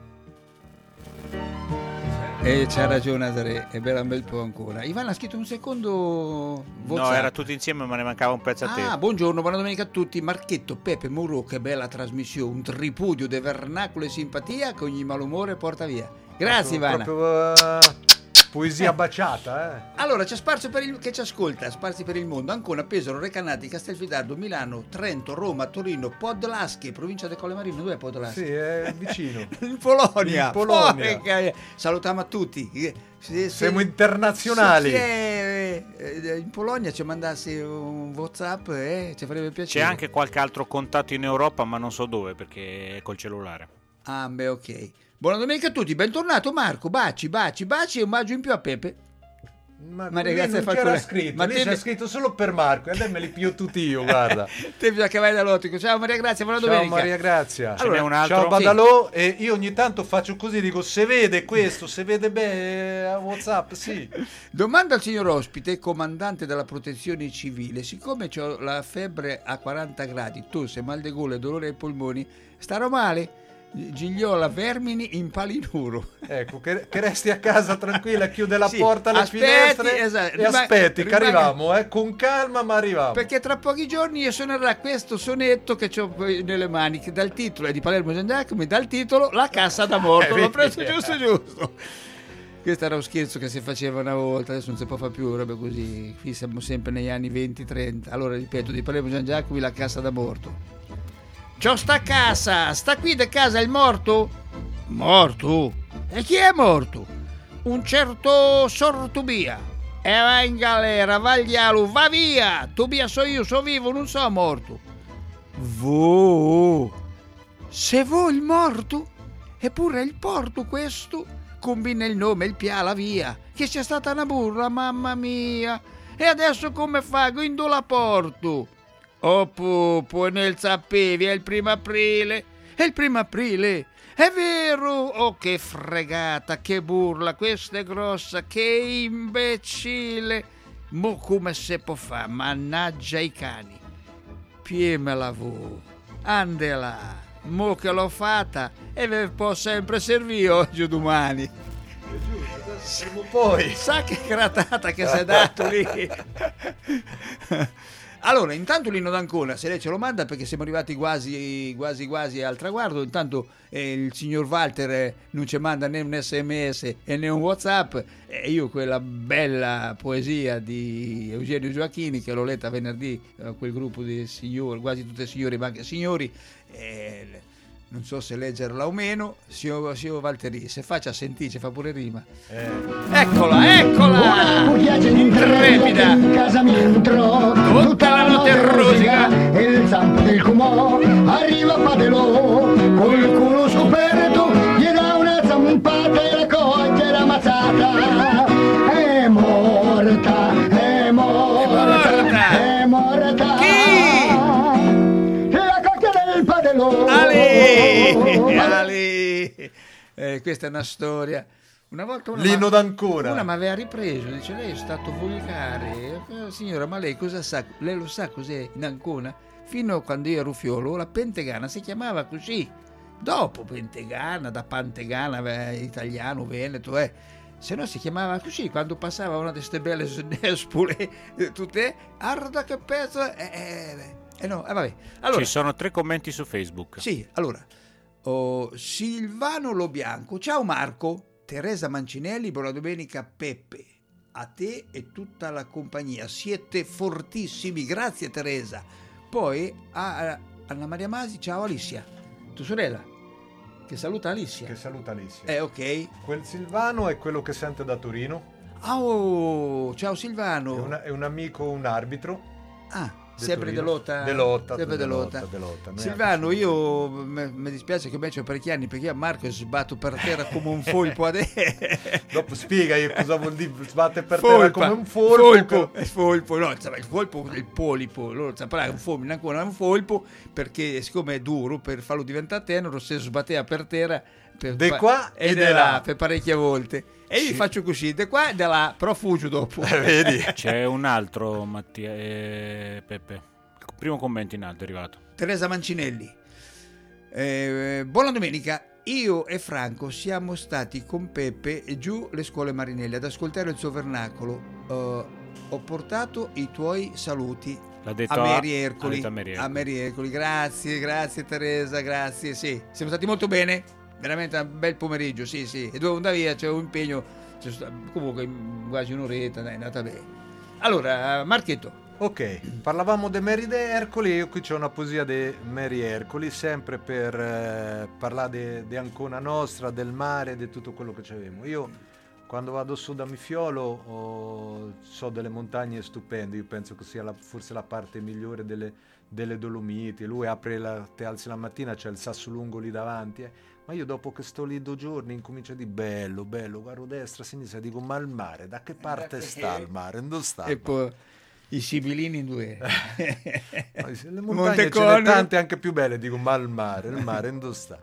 E c'ha ragione Adre, è bella un bel po' ancora. Ivan ha scritto un secondo WhatsApp. No, era tutto insieme, ma ne mancava un pezzo a te. Ah, buongiorno, buona domenica a tutti. Marchetto, Pepe, Muro, che bella trasmissione. Un tripudio di vernacolo e simpatia che ogni malumore porta via. Grazie Ivana. Proprio, uh, poesia baciata, eh. Allora, c'è sparso per il che ci ascolta, sparsi per il mondo. Ancona, Pesaro, Recanati, Castelfidardo, Milano, Trento, Roma, Torino, Podlaschi, provincia di Colle Marino. Dov'è Podlaschi? Sì, è vicino. In Polonia. In Polonia. Porca, salutiamo a tutti. Se, se, Siamo internazionali. Se, se in Polonia ci mandasse un WhatsApp, eh, ci farebbe piacere. C'è anche qualche altro contatto in Europa, ma non so dove perché è col cellulare. Ah, beh, ok. Buona domenica a tutti, bentornato Marco, baci, baci, baci e un bacio in più a Pepe. Ma, Ma lì ragazzi, non fatto c'era le- scritto, ma lì te- c'è scritto solo per Marco e adesso me li pio tutti io, guarda. Te bisogna che vai dall'ottico. Ciao Maria Grazia, buona Ciao domenica. Maria Grazia. Allora, n'è un altro? Ciao Sì. Badalò, e io ogni tanto faccio così, dico se vede questo, se vede bene a WhatsApp, sì. Domanda al signor ospite, comandante della protezione civile, siccome ho la febbre a quaranta gradi, tosse, mal di gola e dolore ai polmoni, starò male? Gigliola, vermini in palinuro. Ecco, che, che resti a casa tranquilla, chiude la Sì, porta, le aspetti, finestre esatto, e rimanga- aspetti che rimanga- arriviamo, eh, con calma ma arriviamo. Perché tra pochi giorni io suonerà questo sonetto che ho nelle mani, che dal titolo è di Palermo Gian Giacomo, dal titolo La cassa da morto. Eh, L'ho preso vedi? giusto giusto. Questo era un scherzo che si faceva una volta, adesso non si può fare più robe così. Qui siamo sempre negli anni venti trenta. Allora ripeto, di Palermo Gian Giacomo, La cassa da morto. C'ho sta casa, sta qui da casa il morto? Morto? E chi è morto? Un certo Sortubia. E va in galera, va al diavolo, va via! Tobia so io, so vivo, non so morto. Vo, se vo il morto, eppure il porto questo, combina il nome, il pia, la via, che c'è stata una burra, mamma mia. E adesso come fa? Guindo la porto. Oh pupo, nel sappevi, è il primo aprile, è il primo aprile, è vero, oh che fregata, che burla, questa è grossa, che imbecille, mo come se può fare, mannaggia i cani, piemela vo, ande là, mo che l'ho fatta e ve può sempre servire oggi o domani. Poi Sa che gratata che si è dato lì. Allora, intanto l'inno d'Ancona, se lei ce lo manda, perché siamo arrivati quasi quasi quasi al traguardo. Intanto eh, il signor Walter eh, non ci manda né un sms e né un WhatsApp, e io quella bella poesia di Eugenio Gioacchini che l'ho letta venerdì, eh, quel gruppo di signori, quasi tutte signori ma anche signori, eh, non so se leggerla o meno. Signor, signor Valtteri, se faccia sentire, fa pure rima. eh. Eccola, eccola! Intrepida! In casa mi entrò Tutta la notte rosica e il zampo del Cumò arriva Padelò col culo scoperto, gli dà una zampata e la coglie la mazzata. È morta, è morta, è morta. Chi? La cocchia del Padelò. Ali! Ali! Eh, questa è una storia. Una volta una L'inno ma- d'Ancona. Una mi aveva ripreso, dice lei è stato volgare. Eh, signora, ma lei cosa sa? Lei lo sa cos'è in Ancona? Fino a quando io ero fiolo, la Pentegana si chiamava così. Dopo Pentegana, da Pantegana, beh, italiano, veneto, eh. Se no si chiamava così, quando passava una di queste belle nespole, eh, tutte, arda che pezzo, eh, eh, eh no, eh, vabbè. Allora, Ci sono tre commenti su Facebook. sì, allora, oh, Silvano Lobianco, ciao Marco, Teresa Mancinelli, buona domenica Peppe, a te e tutta la compagnia, siete fortissimi, grazie Teresa. Poi a, a Anna Maria Masi, ciao Alicia, tua sorella, che saluta Alicia. Che saluta Alicia. Eh, ok. Quel Silvano è quello che sente da Torino. Oh, ciao Silvano. È, una- è un amico, un arbitro. Ah, sempre De Lotta, De Lotta, sempre De De Lotta, Lotta. De Lotta. Noi Silvano, io mi dispiace che me c'ho parecchi anni perché io a Marco sbatto per terra come un folpo adesso. Dopo spiega cosa vuol dire sbatte per terra come un folpo. Folpo, è folpo, no, il folpo è il polipo, loro sapranno un folpo, ancora un folpo perché siccome è duro per farlo diventare tenero, se sbatteva per terra per De qua e de de là, là per parecchie volte. E io Sì. faccio così, de qua e de là, però fugio dopo. Eh, vedi? C'è un altro, Mattia, eh, Peppe. Primo commento in alto è arrivato. Teresa Mancinelli. Eh, buona domenica. Io e Franco siamo stati con Peppe giù le scuole Marinelli ad ascoltare il suo vernacolo. Eh, ho portato i tuoi saluti L'ha detto a a- Mary ha Ercoli. detto a Mary Ercoli. A Mary Ercoli. Grazie, grazie Teresa, grazie. Sì, siamo stati molto bene. Veramente un bel pomeriggio, sì, sì. E dovevo andare via, c'era un impegno. c'è sta- Comunque quasi un'oretta, dai, è andata bene. Allora, Marchetto. Ok, parlavamo di Mary de Ercoli, io qui c'ho una poesia di Mary Ercoli, sempre per eh, parlare di Ancona nostra, del mare, di tutto quello che c'avevamo. Io quando vado su da Mifiolo ho, so delle montagne stupende, io penso che sia la, forse la parte migliore delle, delle Dolomiti. Lui apre la, te alzi la mattina, c'è il Sassolungo lì davanti, eh. Ma io dopo che sto lì due giorni incomincio a dire bello, bello, guardo destra, sinistra, dico ma il mare, da che parte sta il mare? Dove sta? E poi i Sibilini in due. Le montagne ce ne tante anche più belle, dico ma il mare, il mare dove sta?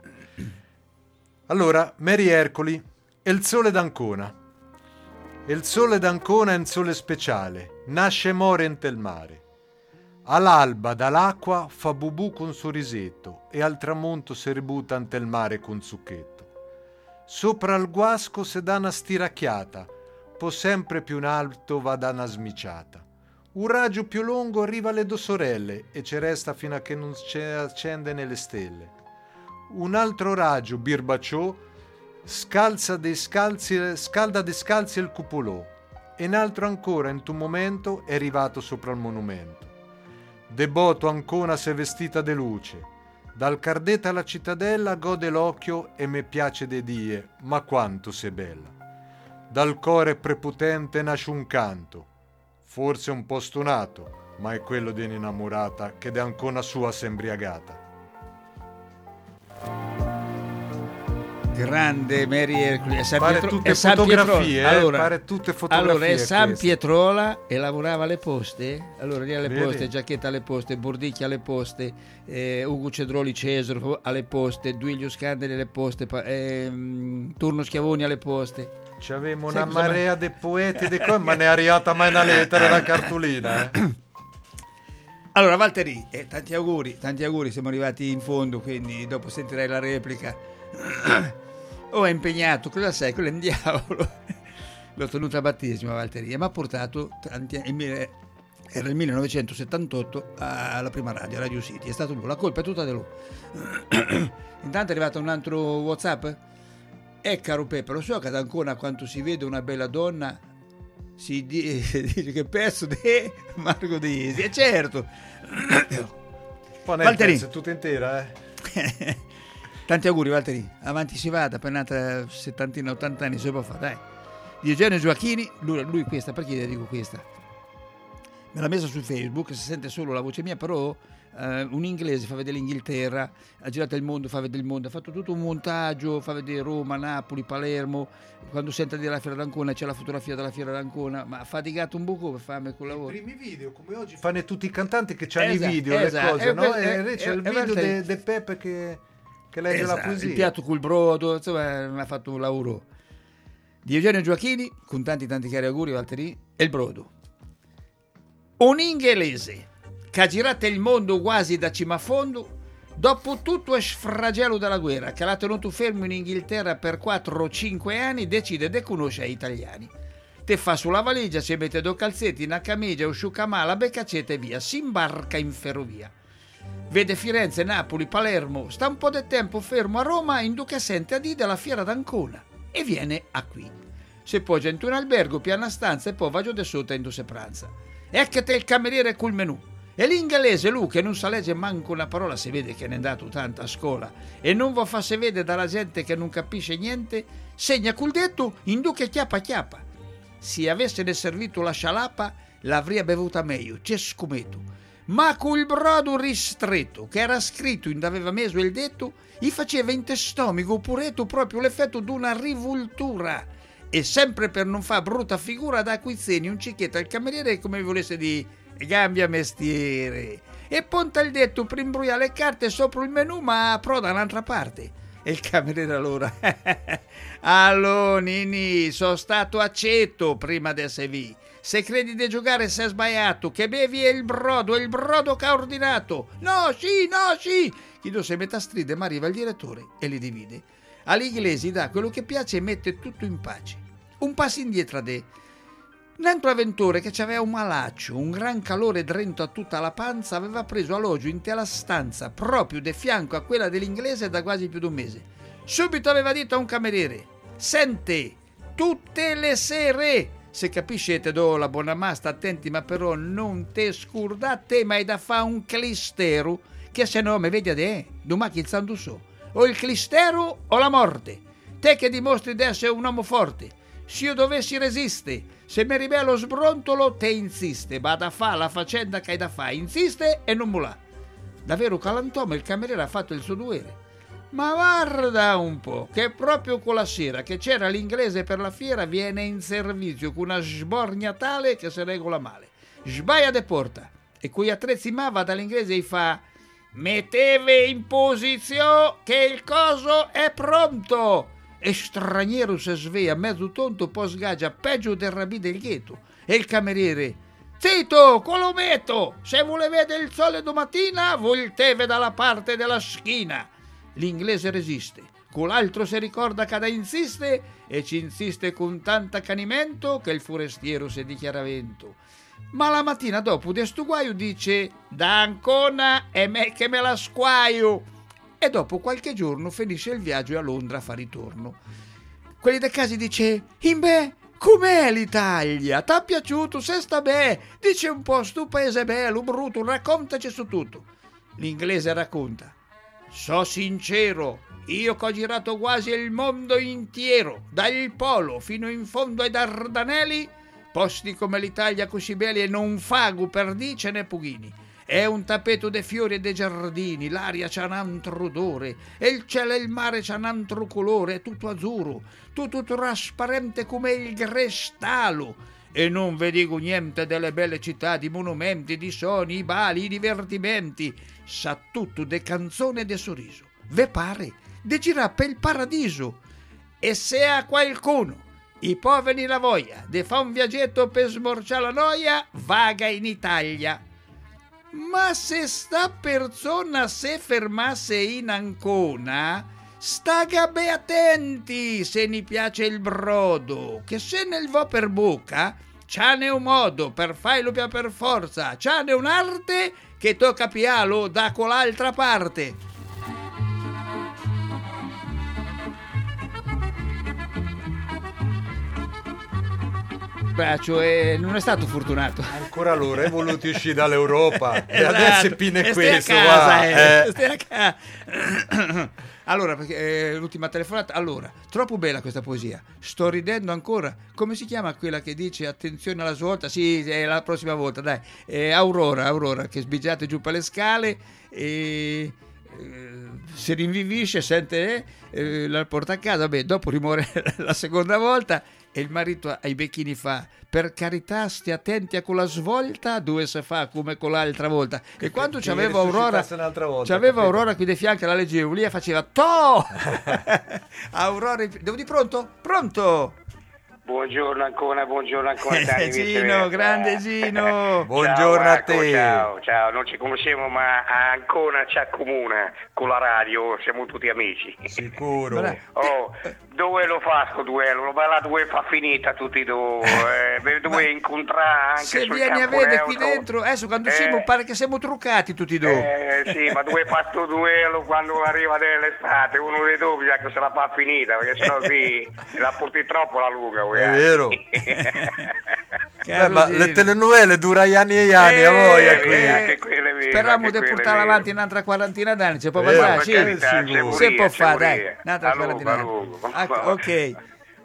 Allora, Mary Ercoli e il sole d'Ancona. E il sole d'Ancona è un sole speciale, nasce e more ente il mare. All'alba dall'acqua fa bubù con sorrisetto e al tramonto si ributa ante il mare con zucchetto. Sopra il guasco se dà una stiracchiata, poi sempre più in alto va da una smiciata. Un raggio più lungo arriva alle due sorelle e ci resta fino a che non si accende nelle stelle. Un altro raggio, birbaciò, scalza dei scalzi, scalda dei scalzi il cupolò e un altro ancora in un momento è arrivato sopra il monumento. Deboto Ancona s'è vestita de luce, dal Cardeta alla cittadella gode l'occhio e me piace de die, ma quanto sei bella. Dal core prepotente nasce un canto, forse un po' stonato, ma è quello di un'innamorata che de Ancona sua s'è embriagata. Grande Mary Ercoli. È San Pare Pietro- tutte è San fotografie, Pietrola. eh, Allora, pare tutte fotografie allora è San queste. Pietrola e lavorava alle poste. Allora lì alle Vedi? poste, Giacchetta alle poste, Bordicchia alle poste, eh, Ugo Cedroli Cesaro alle poste, Duilio Scandeli alle poste, pa- ehm, Turno Schiavoni alle poste. C'avevamo Sai una cosa- marea di poeti di qua, ma ne è arrivata mai una lettera da cartolina. Eh? Allora Valtteri, eh, tanti auguri, tanti auguri, siamo arrivati in fondo, quindi dopo sentirai la replica. Oh, è impegnato, cosa sei? Quello è un diavolo. L'ho tenuto a battesimo a Valtteri, mi ha portato tanti anni, era il millenovecentosettantotto alla prima radio, Radio City, è stato lui, la colpa è tutta di lui. Intanto è arrivato un altro WhatsApp. Eh caro Peppe, lo so che ad Ancona quando si vede una bella donna si di- dice che pezzo di Marco De Iesi, e certo. Poi Valtteri. è tutta intera, eh. Tanti auguri Valtteri, avanti si vada, per nata settantina ottanta anni se può fare, dai. Di Eugenio Gioacchini, lui, lui questa, perché gli dico questa? Me l'ha messa su Facebook, si sente solo la voce mia, però eh, un inglese fa vedere l'Inghilterra, ha girato il mondo, fa vedere il mondo, ha fatto tutto un montaggio, fa vedere Roma, Napoli, Palermo, quando sente dire la Fiera d'Ancona c'è la fotografia della Fiera d'Ancona, ma ha faticato un buco per farmi quel lavoro. I primi video, come oggi fanno tutti i cantanti che hanno Esatto, i video, esatto. le cose, È no? per- E è- invece c'è è- il è video per- di Peppe che, che legge la Esatto, poesia. il piatto col brodo, insomma, mi ha fatto un lavoro. Di Eugenio Gioacchini, con tanti tanti cari auguri Valtteri, e il brodo. Un inglese che ha girato il mondo quasi da cima a fondo, dopo tutto è sfragello della guerra, che l'ha tenuto fermo in Inghilterra per quattro o cinque anni, decide di conoscere gli italiani. Te fa sulla valigia, si mette due calzetti, una camicia, un sciucamala, beccacetta e via, si imbarca in ferrovia. Vede Firenze, Napoli, Palermo, sta un po' di tempo fermo a Roma, in duca sente a dì della Fiera d'Ancona e viene a qui. Si poggia in un albergo, piana stanza e poi va giù da sotto in due pranza. Eccate il cameriere col menù. E l'inglese lui che non sa leggere manco una parola, si vede che ne è andato tanto a scuola e non va a farsi vedere dalla gente che non capisce niente, segna col detto in duca chiappa chiappa. Se avesse ne servito la scialappa l'avrebbe bevuta meglio, c'è scommetto. ma col brodo ristretto, che era scritto in aveva messo il detto, gli faceva in testomico puretto proprio l'effetto d'una rivoltura. E sempre per non far brutta figura da Quizzeni un cicchetto al cameriere come volesse di cambia mestiere. E ponta il detto per imbrugliare le carte sopra il menù, ma pro da un'altra parte. E il cameriere allora, allora Nini, sono stato accetto prima di essere vi. Se credi di giocare sei sbagliato, che bevi è il brodo, è il brodo che ha ordinato. No, sì, no, sì. Chiedo se metà stride, ma arriva il direttore e li divide. Agli inglesi dà quello che piace e mette tutto in pace. Un passo indietro a te. Un altro avventore che aveva un malaccio, un gran calore drento a tutta la panza, aveva preso alloggio in tela stanza, proprio de fianco a quella dell'inglese da quasi più di un mese. Subito aveva detto a un cameriere: sente, tutte le sere, se capiscete do la buona masta, attenti ma però non te scurdate, ma è da fa un clistero, che se no me vedi a te, domani chi il so, o il clistero o la morte, te che dimostri di essere un uomo forte. Se io dovessi resistere, se mi ribello sbrontolo, te insiste, va da fa la faccenda che hai da fa, insiste e non mulà. Davvero calantome il cameriere ha fatto il suo dovere. Ma guarda un po', che proprio quella sera che c'era l'inglese per la fiera viene in servizio con una sbornia tale che si regola male. Sbaia de porta e coi attrezzi ma va dall'inglese e fa: metteve in posizione che il coso è pronto. E straniero si sveglia mezzo tonto, poi sgaggia peggio del rabì del ghetto. E il cameriere: zitto, colometto, se vuole vedere il sole domattina, volteve dalla parte della schina. L'inglese resiste, con l'altro si ricorda che da insiste e ci insiste con tanto accanimento che il forestiero si dichiara vento. Ma la mattina dopo de stu guaio dice: da Ancona è me che me la squaio. E dopo qualche giorno finisce il viaggio e a Londra fa ritorno. Quelli dei casi dice: Imbe, com'è l'Italia? T'ha piaciuto? Se sta bene? Dice un po', stu paese bello, brutto, raccontaci su tutto. L'inglese racconta: so sincero, io che ho girato quasi il mondo intero, dal polo fino in fondo ai Dardanelli, posti come l'Italia così belli e non fago per dice né pughini. È un tappeto de fiori e de giardini, l'aria c'ha un altro odore, e il cielo e il mare c'ha un altro colore, è tutto azzurro, tutto trasparente come il cristalo. E non vi dico niente delle belle città, di monumenti, di suoni, i bali, i divertimenti. Sa tutto de canzone e de sorriso. Ve pare de girare per il paradiso. E se a qualcuno i poveri la voglia de fa un viaggetto per smorciare la noia, vaga in Italia. Ma se sta persona se fermasse in Ancona, staga be attenti se ne piace il brodo, che se nel vo per bocca, c'ha ne un modo per farlo per forza, c'ha ne un'arte che tocca pialo da quell'altra parte. Beh, cioè, non è stato fortunato. Ancora loro è voluto uscire dall'Europa e Esatto. adesso pine E questo stai a casa, va. eh. Eh. Stai a casa. Allora, perché, eh, l'ultima telefonata. Allora, troppo bella questa poesia. Sto ridendo ancora. Come si chiama quella che dice attenzione alla svolta? Sì, è la prossima volta, dai. Eh, Aurora, Aurora, che sbigiate giù per le scale e eh, si rinvivisce, sente eh, la porta a casa. Beh, dopo rimuore la seconda volta. E il marito ai becchini fa: per carità stia attenti a quella svolta, dove si fa come con l'altra volta. E quando c'aveva Aurora volta, c'aveva Aurora qui di fianco, la leggevo lì e faceva to. Aurora, devo di pronto? Pronto? Buongiorno ancora, buongiorno ancora. Dani, Gino, grande Gino. Buongiorno ciao, a te. Ciao, ciao, non ci conosciamo ma ancora ci accomuna con la radio, siamo tutti amici. Sicuro. Oh, dove lo fa sto duello? Ma dove fa finita tutti e due? Eh, dove incontrare anche se sul vieni a campo vedere neutro. qui dentro, adesso quando Eh, siamo pare che siamo truccati tutti e due. Eh sì, ma dove fa sto duello quando arriva dell'estate? Uno dei due bisogna che se la fa finita, perché sennò sì, la porti troppo la lunga. È vero. Caro Eh, ma Gino. le telenovele dura gli anni e gli anni, a voglia qui. Eh, anche quelle vere, Speriamo anche di quelle portare vere. avanti un'altra quarantina d'anni, ci può Eh, passare, per sì, carità, c'è si pure, può c'è fare, pure. dai, un'altra A lungo, quarantina a d'anni. lungo. Ah, ok.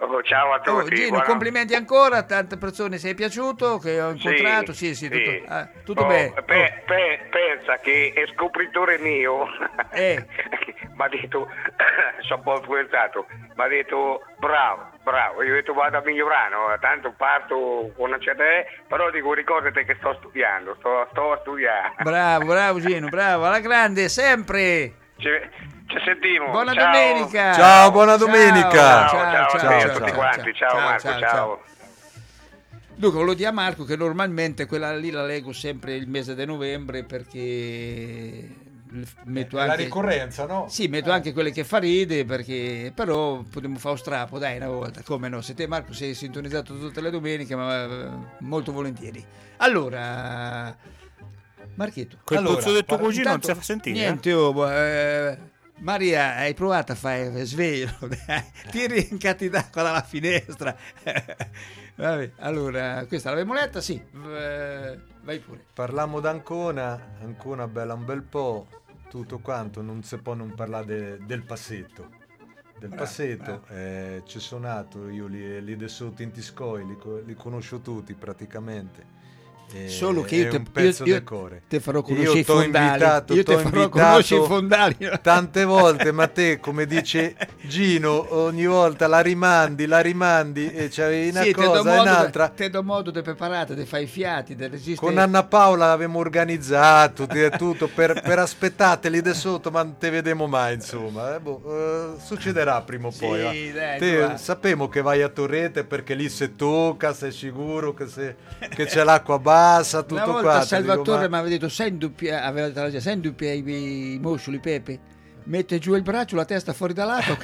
Oh, ciao a tutti. Oh, Gino, buona... complimenti ancora, tante persone sei piaciuto, che ho incontrato, sì, sì, sì, tutto, sì. ah, tutto Oh, bene. pe- Oh. pe- pensa che è scopritore mio, eh. mi ha detto, sono un po' influenzato, mi ha detto bravo, bravo, io ho detto vado a migliorare, tanto parto con una certa età, però dico ricordate che sto studiando, sto, sto a studiare. Bravo, bravo Gino, bravo, alla grande, sempre. Ci, ci sentiamo. Buona ciao. domenica. Ciao, buona domenica. Ciao, ciao, ciao, ciao, ciao, a tutti ciao, quanti. Ciao, ciao, Marco, ciao, ciao. ciao. Dunque, lo dia a Marco che normalmente quella lì la leggo sempre il mese di novembre perché metto È anche... la ricorrenza, no? Sì, metto Eh. anche quelle che fa ride perché però potremmo fare un strappo, dai, una volta, come no? Se te Marco sei sintonizzato tutte le domeniche, ma eh, molto volentieri. Allora, Marchetto. Quel allora, puzzo del tuo par- cugino non intanto- si fa sentire? Niente, oh, eh, Maria, hai provato a fare sveglio? Dai, tiri in catti d'acqua dalla finestra. Vabbè, allora, questa l'abbiamo letta? Sì, eh, vai pure. Parliamo d'Ancona, Ancona bella un bel po', tutto quanto, non si può non parlare de- del passetto. Del Bravo, passetto, eh, ci sono nato, io li, li de sotto in Tiscoi, li, co- li conosco tutti praticamente. Eh, Solo che io è te- un pezzo io- del core. te farò conoscere Io i t'ho fondali. invitato, Io te t'ho farò invitato conoscere i fondali. tante volte, ma te, come dice Gino, ogni volta la rimandi, la rimandi e c'avevi una Sì, te do cosa e modo un'altra. de- te do modo di preparare, ti fai i fiati, te resiste... Con Anna Paola l'avevamo organizzato te- tutto per, per aspettate lì da sotto, ma non te vedemo mai, insomma. Eh, boh, eh, succederà prima o Sì, poi. va. dai, Te, tu va. sappiamo che vai a Torrete perché lì se tocca, sei sicuro che, se, che c'è l'acqua bassa, tutto Una volta qua. Salvatore dico, mi aveva detto sai induppiare, aveva detto alla gente, sai induppiare i, i moscioli Pepe, mette giù il braccio, la testa fuori da lato.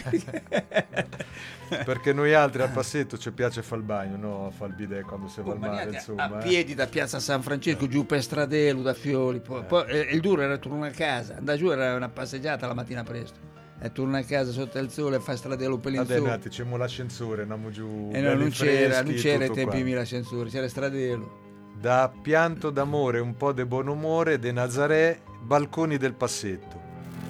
perché noi altri al passetto ci piace fare il bagno, no? Fare il bidet quando si va al mare, insomma. A eh. piedi da piazza San Francesco giù per Stradelo da Fioli, poi, poi eh, il duro era tornare a casa, andare giù era una passeggiata la mattina presto, e tornare a casa sotto il sole e fare Stradelo per Vabbè, l'insù. nati, c'è l'ascensore, andiamo giù. E no, belli non c'era, freschi, non c'era ai tutto tempi qua. mia l'ascensore, c'era Stradelo. Da pianto d'amore, un po' di buon umore, de Nazaré, balconi del passetto.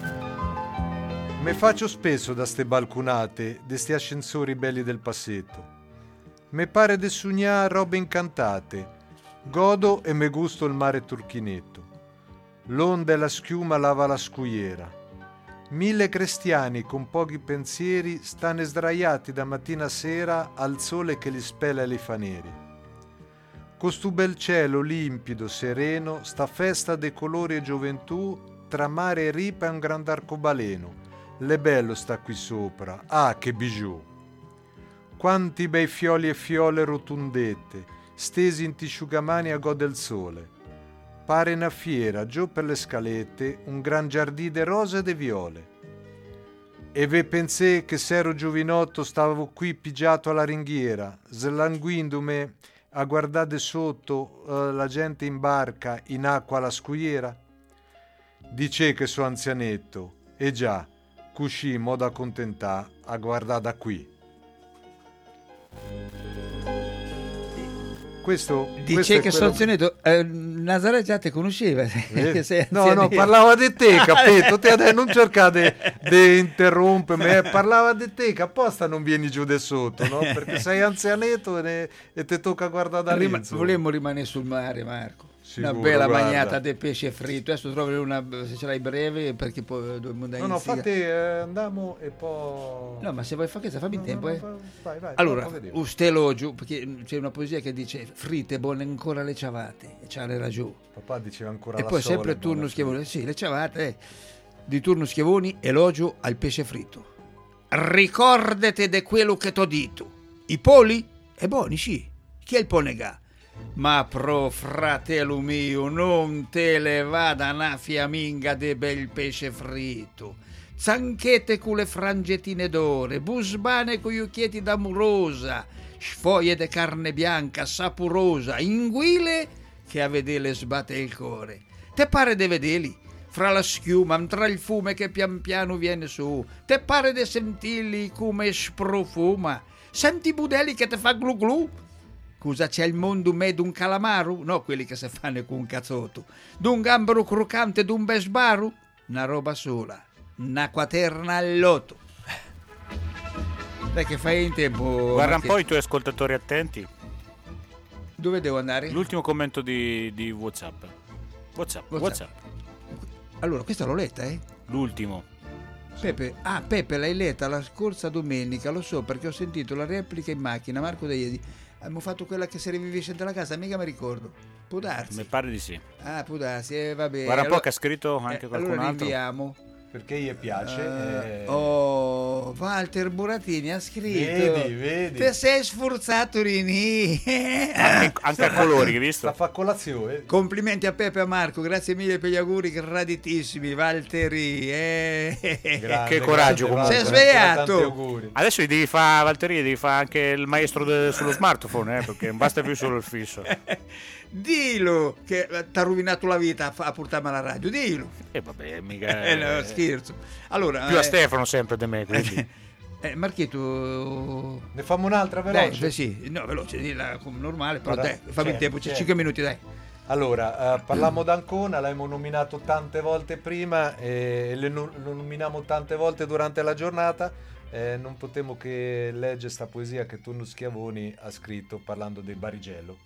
Me faccio spesso da ste balconate, de sti ascensori belli del passetto. Me pare de sognar robe incantate, godo e me gusto il mare turchinetto. L'onda e la schiuma lava la scuiera. Mille cristiani con pochi pensieri stanno sdraiati da mattina a sera al sole che li spela li fa neri. Costu bel cielo limpido, sereno, sta festa de colori e gioventù, tra mare e ripa e un grand arcobaleno. Le bello sta qui sopra, ah che bijou! Quanti bei fioli e fiole rotundette, stesi in tisciugamani a gode il sole. Pare una fiera, giù per le scalette, un gran giardì de rose e de viole. E ve pensé che s'ero giovinotto stavo qui pigiato alla ringhiera, slanguindume a guardare sotto uh, la gente in barca in acqua alla scuiera? Dice che so anzianetto, e già, cuscì in modo accontentà a guardare da qui. Questo, Dice questo è che quello- Sanzionetto eh, Nazaré già te conosceva. Eh? Che sei No, no, anzianetto. parlava di te, capito? Te adesso non cercate di interrompermi, eh, parlava di te, che apposta non vieni giù da sotto, no? Perché sei anzianetto e, ne- e ti tocca guardare da lì. Rima- insomma. volemmo rimanere sul mare, Marco. Sicuro, una bella guarda. bagnata di pesce fritto. Adesso trovi una, se ce l'hai breve, perché poi dobbiamo andare No, no, in Siga. fate, eh, andiamo e poi... No, ma se vuoi fare questo, fammi No, tempo. no, eh. no, vai, vai, allora, dopo vediamo. un stelogio, perché c'è una poesia che dice fritte, buone ancora le ciavate, e c'ha ragione. Papà diceva ancora E la poi sole, sempre turno buona Schiavoni, sì, le ciavate, eh. Di turno Schiavoni, elogio al pesce fritto. Ricordate di quello che t'ho detto. I poli? È buoni, sì. Chi è il ponegà? Ma pro fratello mio, non te le vada una fiamminga de bel pesce fritto. Zanchette con le frangettine d'ore, busbane con gli occhietti d'amorosa, sfoglie de carne bianca sapurosa, inguile che a vedere sbatte il cuore. Te pare de vedeli? Fra la schiuma, tra il fume che pian piano viene su, te pare de sentirli come sprofuma? Senti i budelli che te fa glu glu? Cosa c'è il mondo me d'un calamaru? No, quelli che si fanno con un cazzotto. D'un gambero croccante, d'un besbaru? Una roba sola. Un'acqua terna al loto. Dai che fai in tempo. Guarda un Marti. po' i tuoi ascoltatori attenti. Dove devo andare? L'ultimo commento di, di WhatsApp. WhatsApp. WhatsApp. WhatsApp. Allora, questa l'ho letta, eh? L'ultimo. Peppe, ah Peppe l'hai letta la scorsa domenica, lo so perché ho sentito la replica in macchina. Marco da ieri abbiamo fatto quella che si rivivisce dalla casa, mica mi ricordo. Può darsi. Mi pare di sì. Ah, può darsi, eh, vabbè. Guarda un allora, po' che ha scritto anche eh, qualcun allora altro. Rinviamo. Perché gli piace. Uh, eh... Oh, Walter Buratini ha scritto. Vedi, vedi. Te sei sforzato, Rini. Anche, anche a colori, che visto? Sta fa colazione. Complimenti a Peppe e a Marco, grazie mille per gli auguri graditissimi, Valtteri. Eh. Grande, che coraggio grande, comunque. Sei Valtteri, svegliato. tanti auguri. Adesso gli devi fare, Valtteri, devi fare anche il maestro de- sullo smartphone, eh, perché non basta più solo il fisso. Dillo che ti ha rovinato la vita a, a portarmi alla radio, dillo. E eh, vabbè, mica. Eh, no, scherzo. Allora, più a eh, Stefano sempre di me, quindi. eh, Marchetto. Ne fammo un'altra Dai, veloce? sì, no, veloce, dilla come normale, però Guarda, dai, fammi il certo, tempo, c'è certo. cinque minuti, dai. Allora, eh, parliamo d'Ancona, l'abbiamo nominato tante volte prima e le no- lo nominiamo tante volte durante la giornata. Eh, non potevo che leggere sta poesia che Tonno Schiavoni ha scritto parlando del Barigello.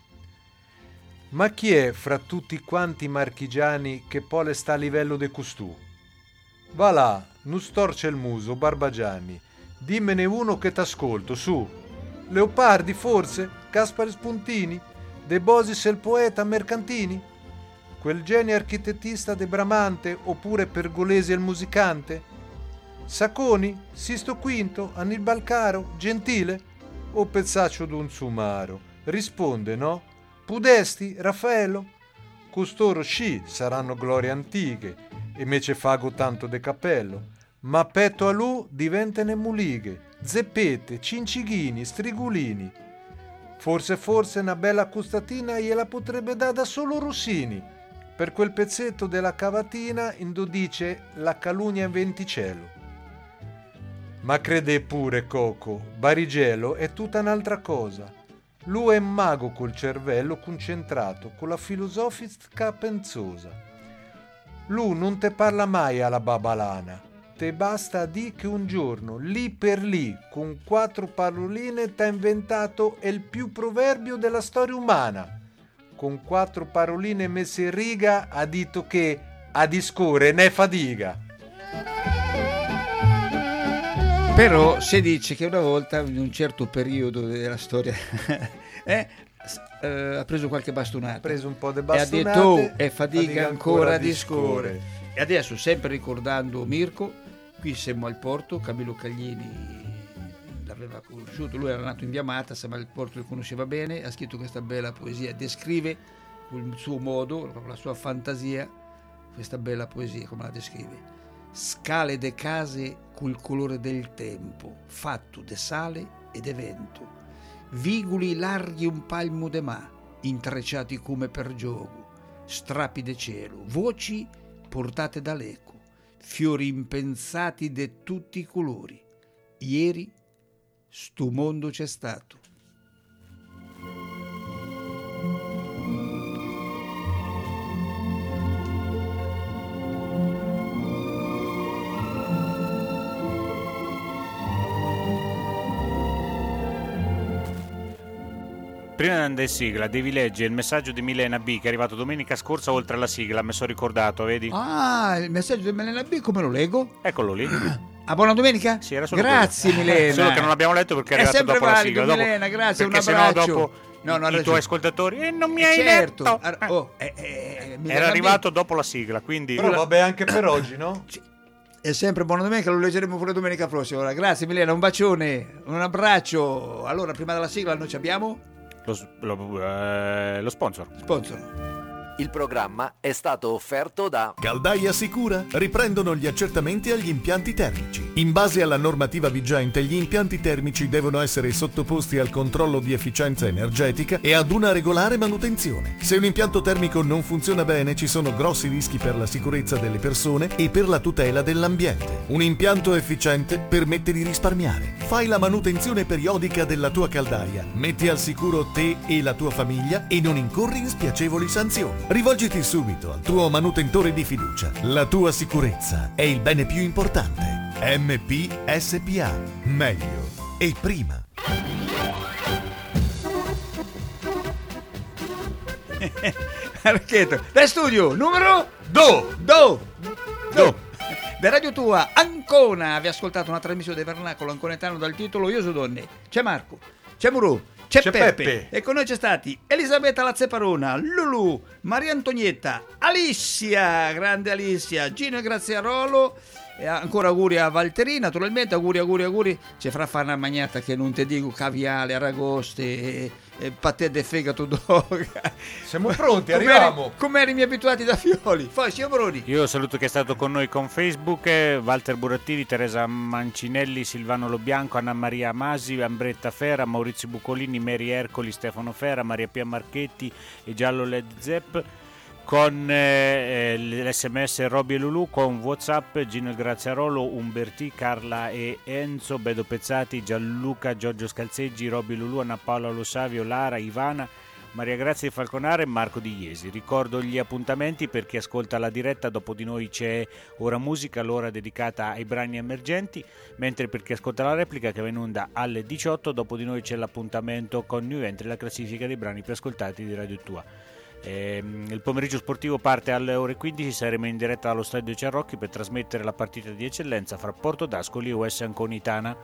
Ma chi è fra tutti quanti marchigiani che poi sta a livello de costù? Va là, non storce il muso, Barbagianni, dimmene uno che t'ascolto, su. Leopardi forse? Gaspare Spuntini? De Bosis il poeta Mercantini? Quel genio architettista de Bramante oppure Pergolesi il musicante? Sacconi? Sisto Quinto? Annibal Caro? Gentile? O pezzaccio d'un sumaro? Risponde, no? Pudesti? Raffaello? Costoro sci saranno glorie antiche e mece fago tanto de cappello, ma petto a lu diventano mulighe, zeppette, cincighini, strigulini. Forse forse una bella custatina gliela potrebbe dare da solo Rossini, per quel pezzetto della cavatina indo dice la calunnia in venticello. Ma crede pure, Coco, Barigello è tutta un'altra cosa. Lui è un mago col cervello concentrato, con la filosofistica penzosa. Lui non te parla mai alla babalana, te basta di che un giorno, lì per lì, con quattro paroline t'ha inventato il più proverbio della storia umana. Con quattro paroline messe in riga ha detto che a discorre ne fadiga. Però si dice che una volta, in un certo periodo della storia, eh, eh, ha preso qualche bastonata. Ha preso un po' di E ha bastonate. detto, oh, è fatica fatica ancora ancora di di scorre. scorre. E adesso, sempre ricordando Mirko, qui siamo al porto, Camillo Caglini l'aveva conosciuto, lui era nato in via Matas, ma il porto lo conosceva bene, ha scritto questa bella poesia, descrive con il suo modo, con la sua fantasia, questa bella poesia, come la descrive. Scale de case col colore del tempo, fatto de sale e de vento, viguli larghi un palmo de mà, intrecciati come per gioco, strappi de cielo, voci portate dall'eco, fiori impensati de tutti i colori. Ieri sto mondo c'è stato. Prima di andare in sigla devi leggere il messaggio di Milena B che è arrivato domenica scorsa oltre alla sigla, mi sono ricordato, vedi? Ah, il messaggio di Milena B, come lo leggo? Eccolo lì. A buona domenica? Sì, era solo Grazie quello. Milena. Solo che non l'abbiamo letto perché è, È arrivato sempre dopo la valido, sigla. Dopo, Milena, grazie, un perché sennò abbraccio. dopo No, no, ha i ragione. tuoi ascoltatori e non mi hai certo. letto. Ar- oh, eh, eh, Milena Era B. arrivato dopo la sigla, quindi Però vabbè anche per oggi, no? È sempre buona domenica, lo leggeremo pure domenica prossima. Ora, grazie Milena, un bacione, un abbraccio. Allora, prima della sigla noi ci abbiamo lo, lo, eh, lo sponsor. Sponsor. Il programma è stato offerto da Caldaia Sicura. Riprendono gli accertamenti agli impianti termici. In base alla normativa vigente, gli impianti termici devono essere sottoposti al controllo di efficienza energetica e ad una regolare manutenzione. Se un impianto termico non funziona bene, ci sono grossi rischi per la sicurezza delle persone e per la tutela dell'ambiente. Un impianto efficiente permette di risparmiare. Fai la manutenzione periodica della tua caldaia, metti al sicuro te e la tua famiglia e non incorri in spiacevoli sanzioni. Rivolgiti subito al tuo manutentore di fiducia. La tua sicurezza è il bene più importante. M P S P A. Meglio e prima. Archetto, da studio numero Do. Do. Do. Da Radio Tua, Ancona, vi ascoltato una trasmissione del Vernacolo anconetano dal titolo Io so donne. C'è Marco, c'è Murù, c'è, C'è Peppe. Peppe. E con noi c'è stati Elisabetta Lazzeparona, Lulu, Maria Antonietta, Alicia, grande Alicia, Gino e Graziarolo. E ancora auguri a Valtteri, naturalmente, auguri, auguri, auguri. C'è fra fare una magnata che non ti dico, caviale, aragoste, e, e patè de fegato d'oca. Siamo pronti, Come arriviamo. eri- Come eri mi abituati da Fioli. Poi, signor Bruni. Io saluto chi è stato con noi con Facebook, eh, Walter Burattini, Teresa Mancinelli, Silvano Lobianco, Anna Maria Masi, Ambretta Fera, Maurizio Bucolini, Mary Ercoli, Stefano Fera, Maria Pia Marchetti e Giallo Led Zepp. Con eh, l'esse emme esse Roby e Lulu, con WhatsApp Gino Graziarolo, Umberti, Carla e Enzo, Bedo Pezzati, Gianluca, Giorgio Scalzeggi, Roby Lulu, Anna Paola Lo Savio, Lara, Ivana, Maria Grazia di Falconare e Marco Di Iesi. Ricordo gli appuntamenti per chi ascolta la diretta: dopo di noi c'è Ora Musica, l'ora dedicata ai brani emergenti, mentre per chi ascolta la replica, che va in onda alle diciotto, dopo di noi c'è l'appuntamento con New Entry, la classifica dei brani più ascoltati di Radio Tua. Eh, il pomeriggio sportivo parte alle ore quindici, saremo in diretta dallo stadio Ciarrocchi per trasmettere la partita di eccellenza fra Porto d'Ascoli e U S Anconitana.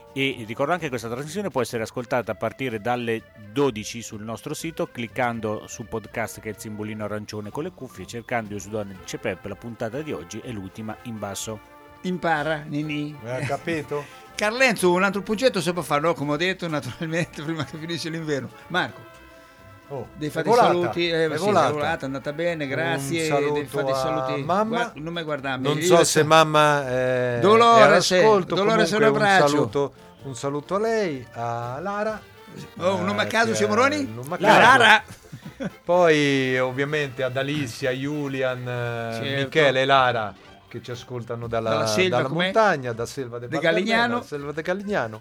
E ricordo anche che questa trasmissione può essere ascoltata a partire dalle dodici sul nostro sito, cliccando su podcast, che è il simbolino arancione con le cuffie, cercando Io so donne di Cepeppe. La puntata di oggi è l'ultima in basso. Impara, Nini. Hai capito? Carlenzo, un altro puncetto se può farlo, come ho detto, naturalmente, prima che finisce l'inverno. Marco. Oh, Devi fare è dei volata, saluti, eh, è sì, volata. è volata, è andata bene, grazie. Un saluto devi fare dei saluti. a mamma. Guarda, non mi guardare. Non io so so- se mamma è, Dolores, è all'ascolto. Dolores, Comunque un abbraccio. Un saluto, un saluto a lei, a Lara. Oh, un nome a eh, caso, che- signor Moroni? un nome a La caso. Lara. Poi ovviamente ad Alicia, Julian, eh, Certo. Michele e Lara, che ci ascoltano dalla, Dalla selva, dalla com'è? montagna, da Selva de De Bardellena, Galignano. da Selva de Galignano.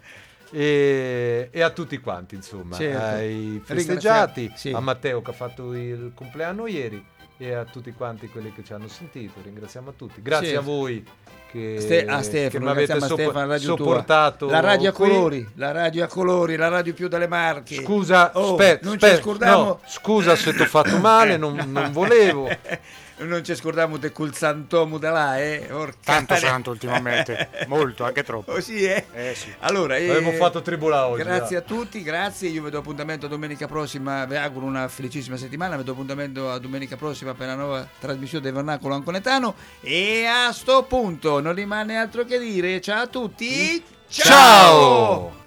E, e a tutti quanti, insomma, Certo. ai festeggiati, Ringraziamo, sì. a Matteo che ha fatto il compleanno ieri e a tutti quanti quelli che ci hanno sentito. Ringraziamo a tutti, grazie Certo. a voi che, Ste- a che Stefano, mi avete ringraziamo a soppo- Stefano, Radio Tua. sopportato. La radio a qui. colori, la radio a colori, la radio più dalle Marche. Scusa, Oh, aspetta, non ci aspetta, scordiamo. no, scusa se ti ho fatto male, non, non volevo. Non ci scordiamo del cul santomo da là, eh? Orca Tanto male. santo ultimamente, molto, anche troppo. Oh, sì, eh? Eh sì. Allora, eh, Avevo fatto tribulà oggi. grazie dai. a tutti, grazie. Io vi do appuntamento a domenica prossima. Vi auguro una felicissima settimana. Vi do appuntamento a domenica prossima per la nuova trasmissione del Vernacolo Anconetano. E a sto punto non rimane altro che dire. Ciao a tutti. Ciao!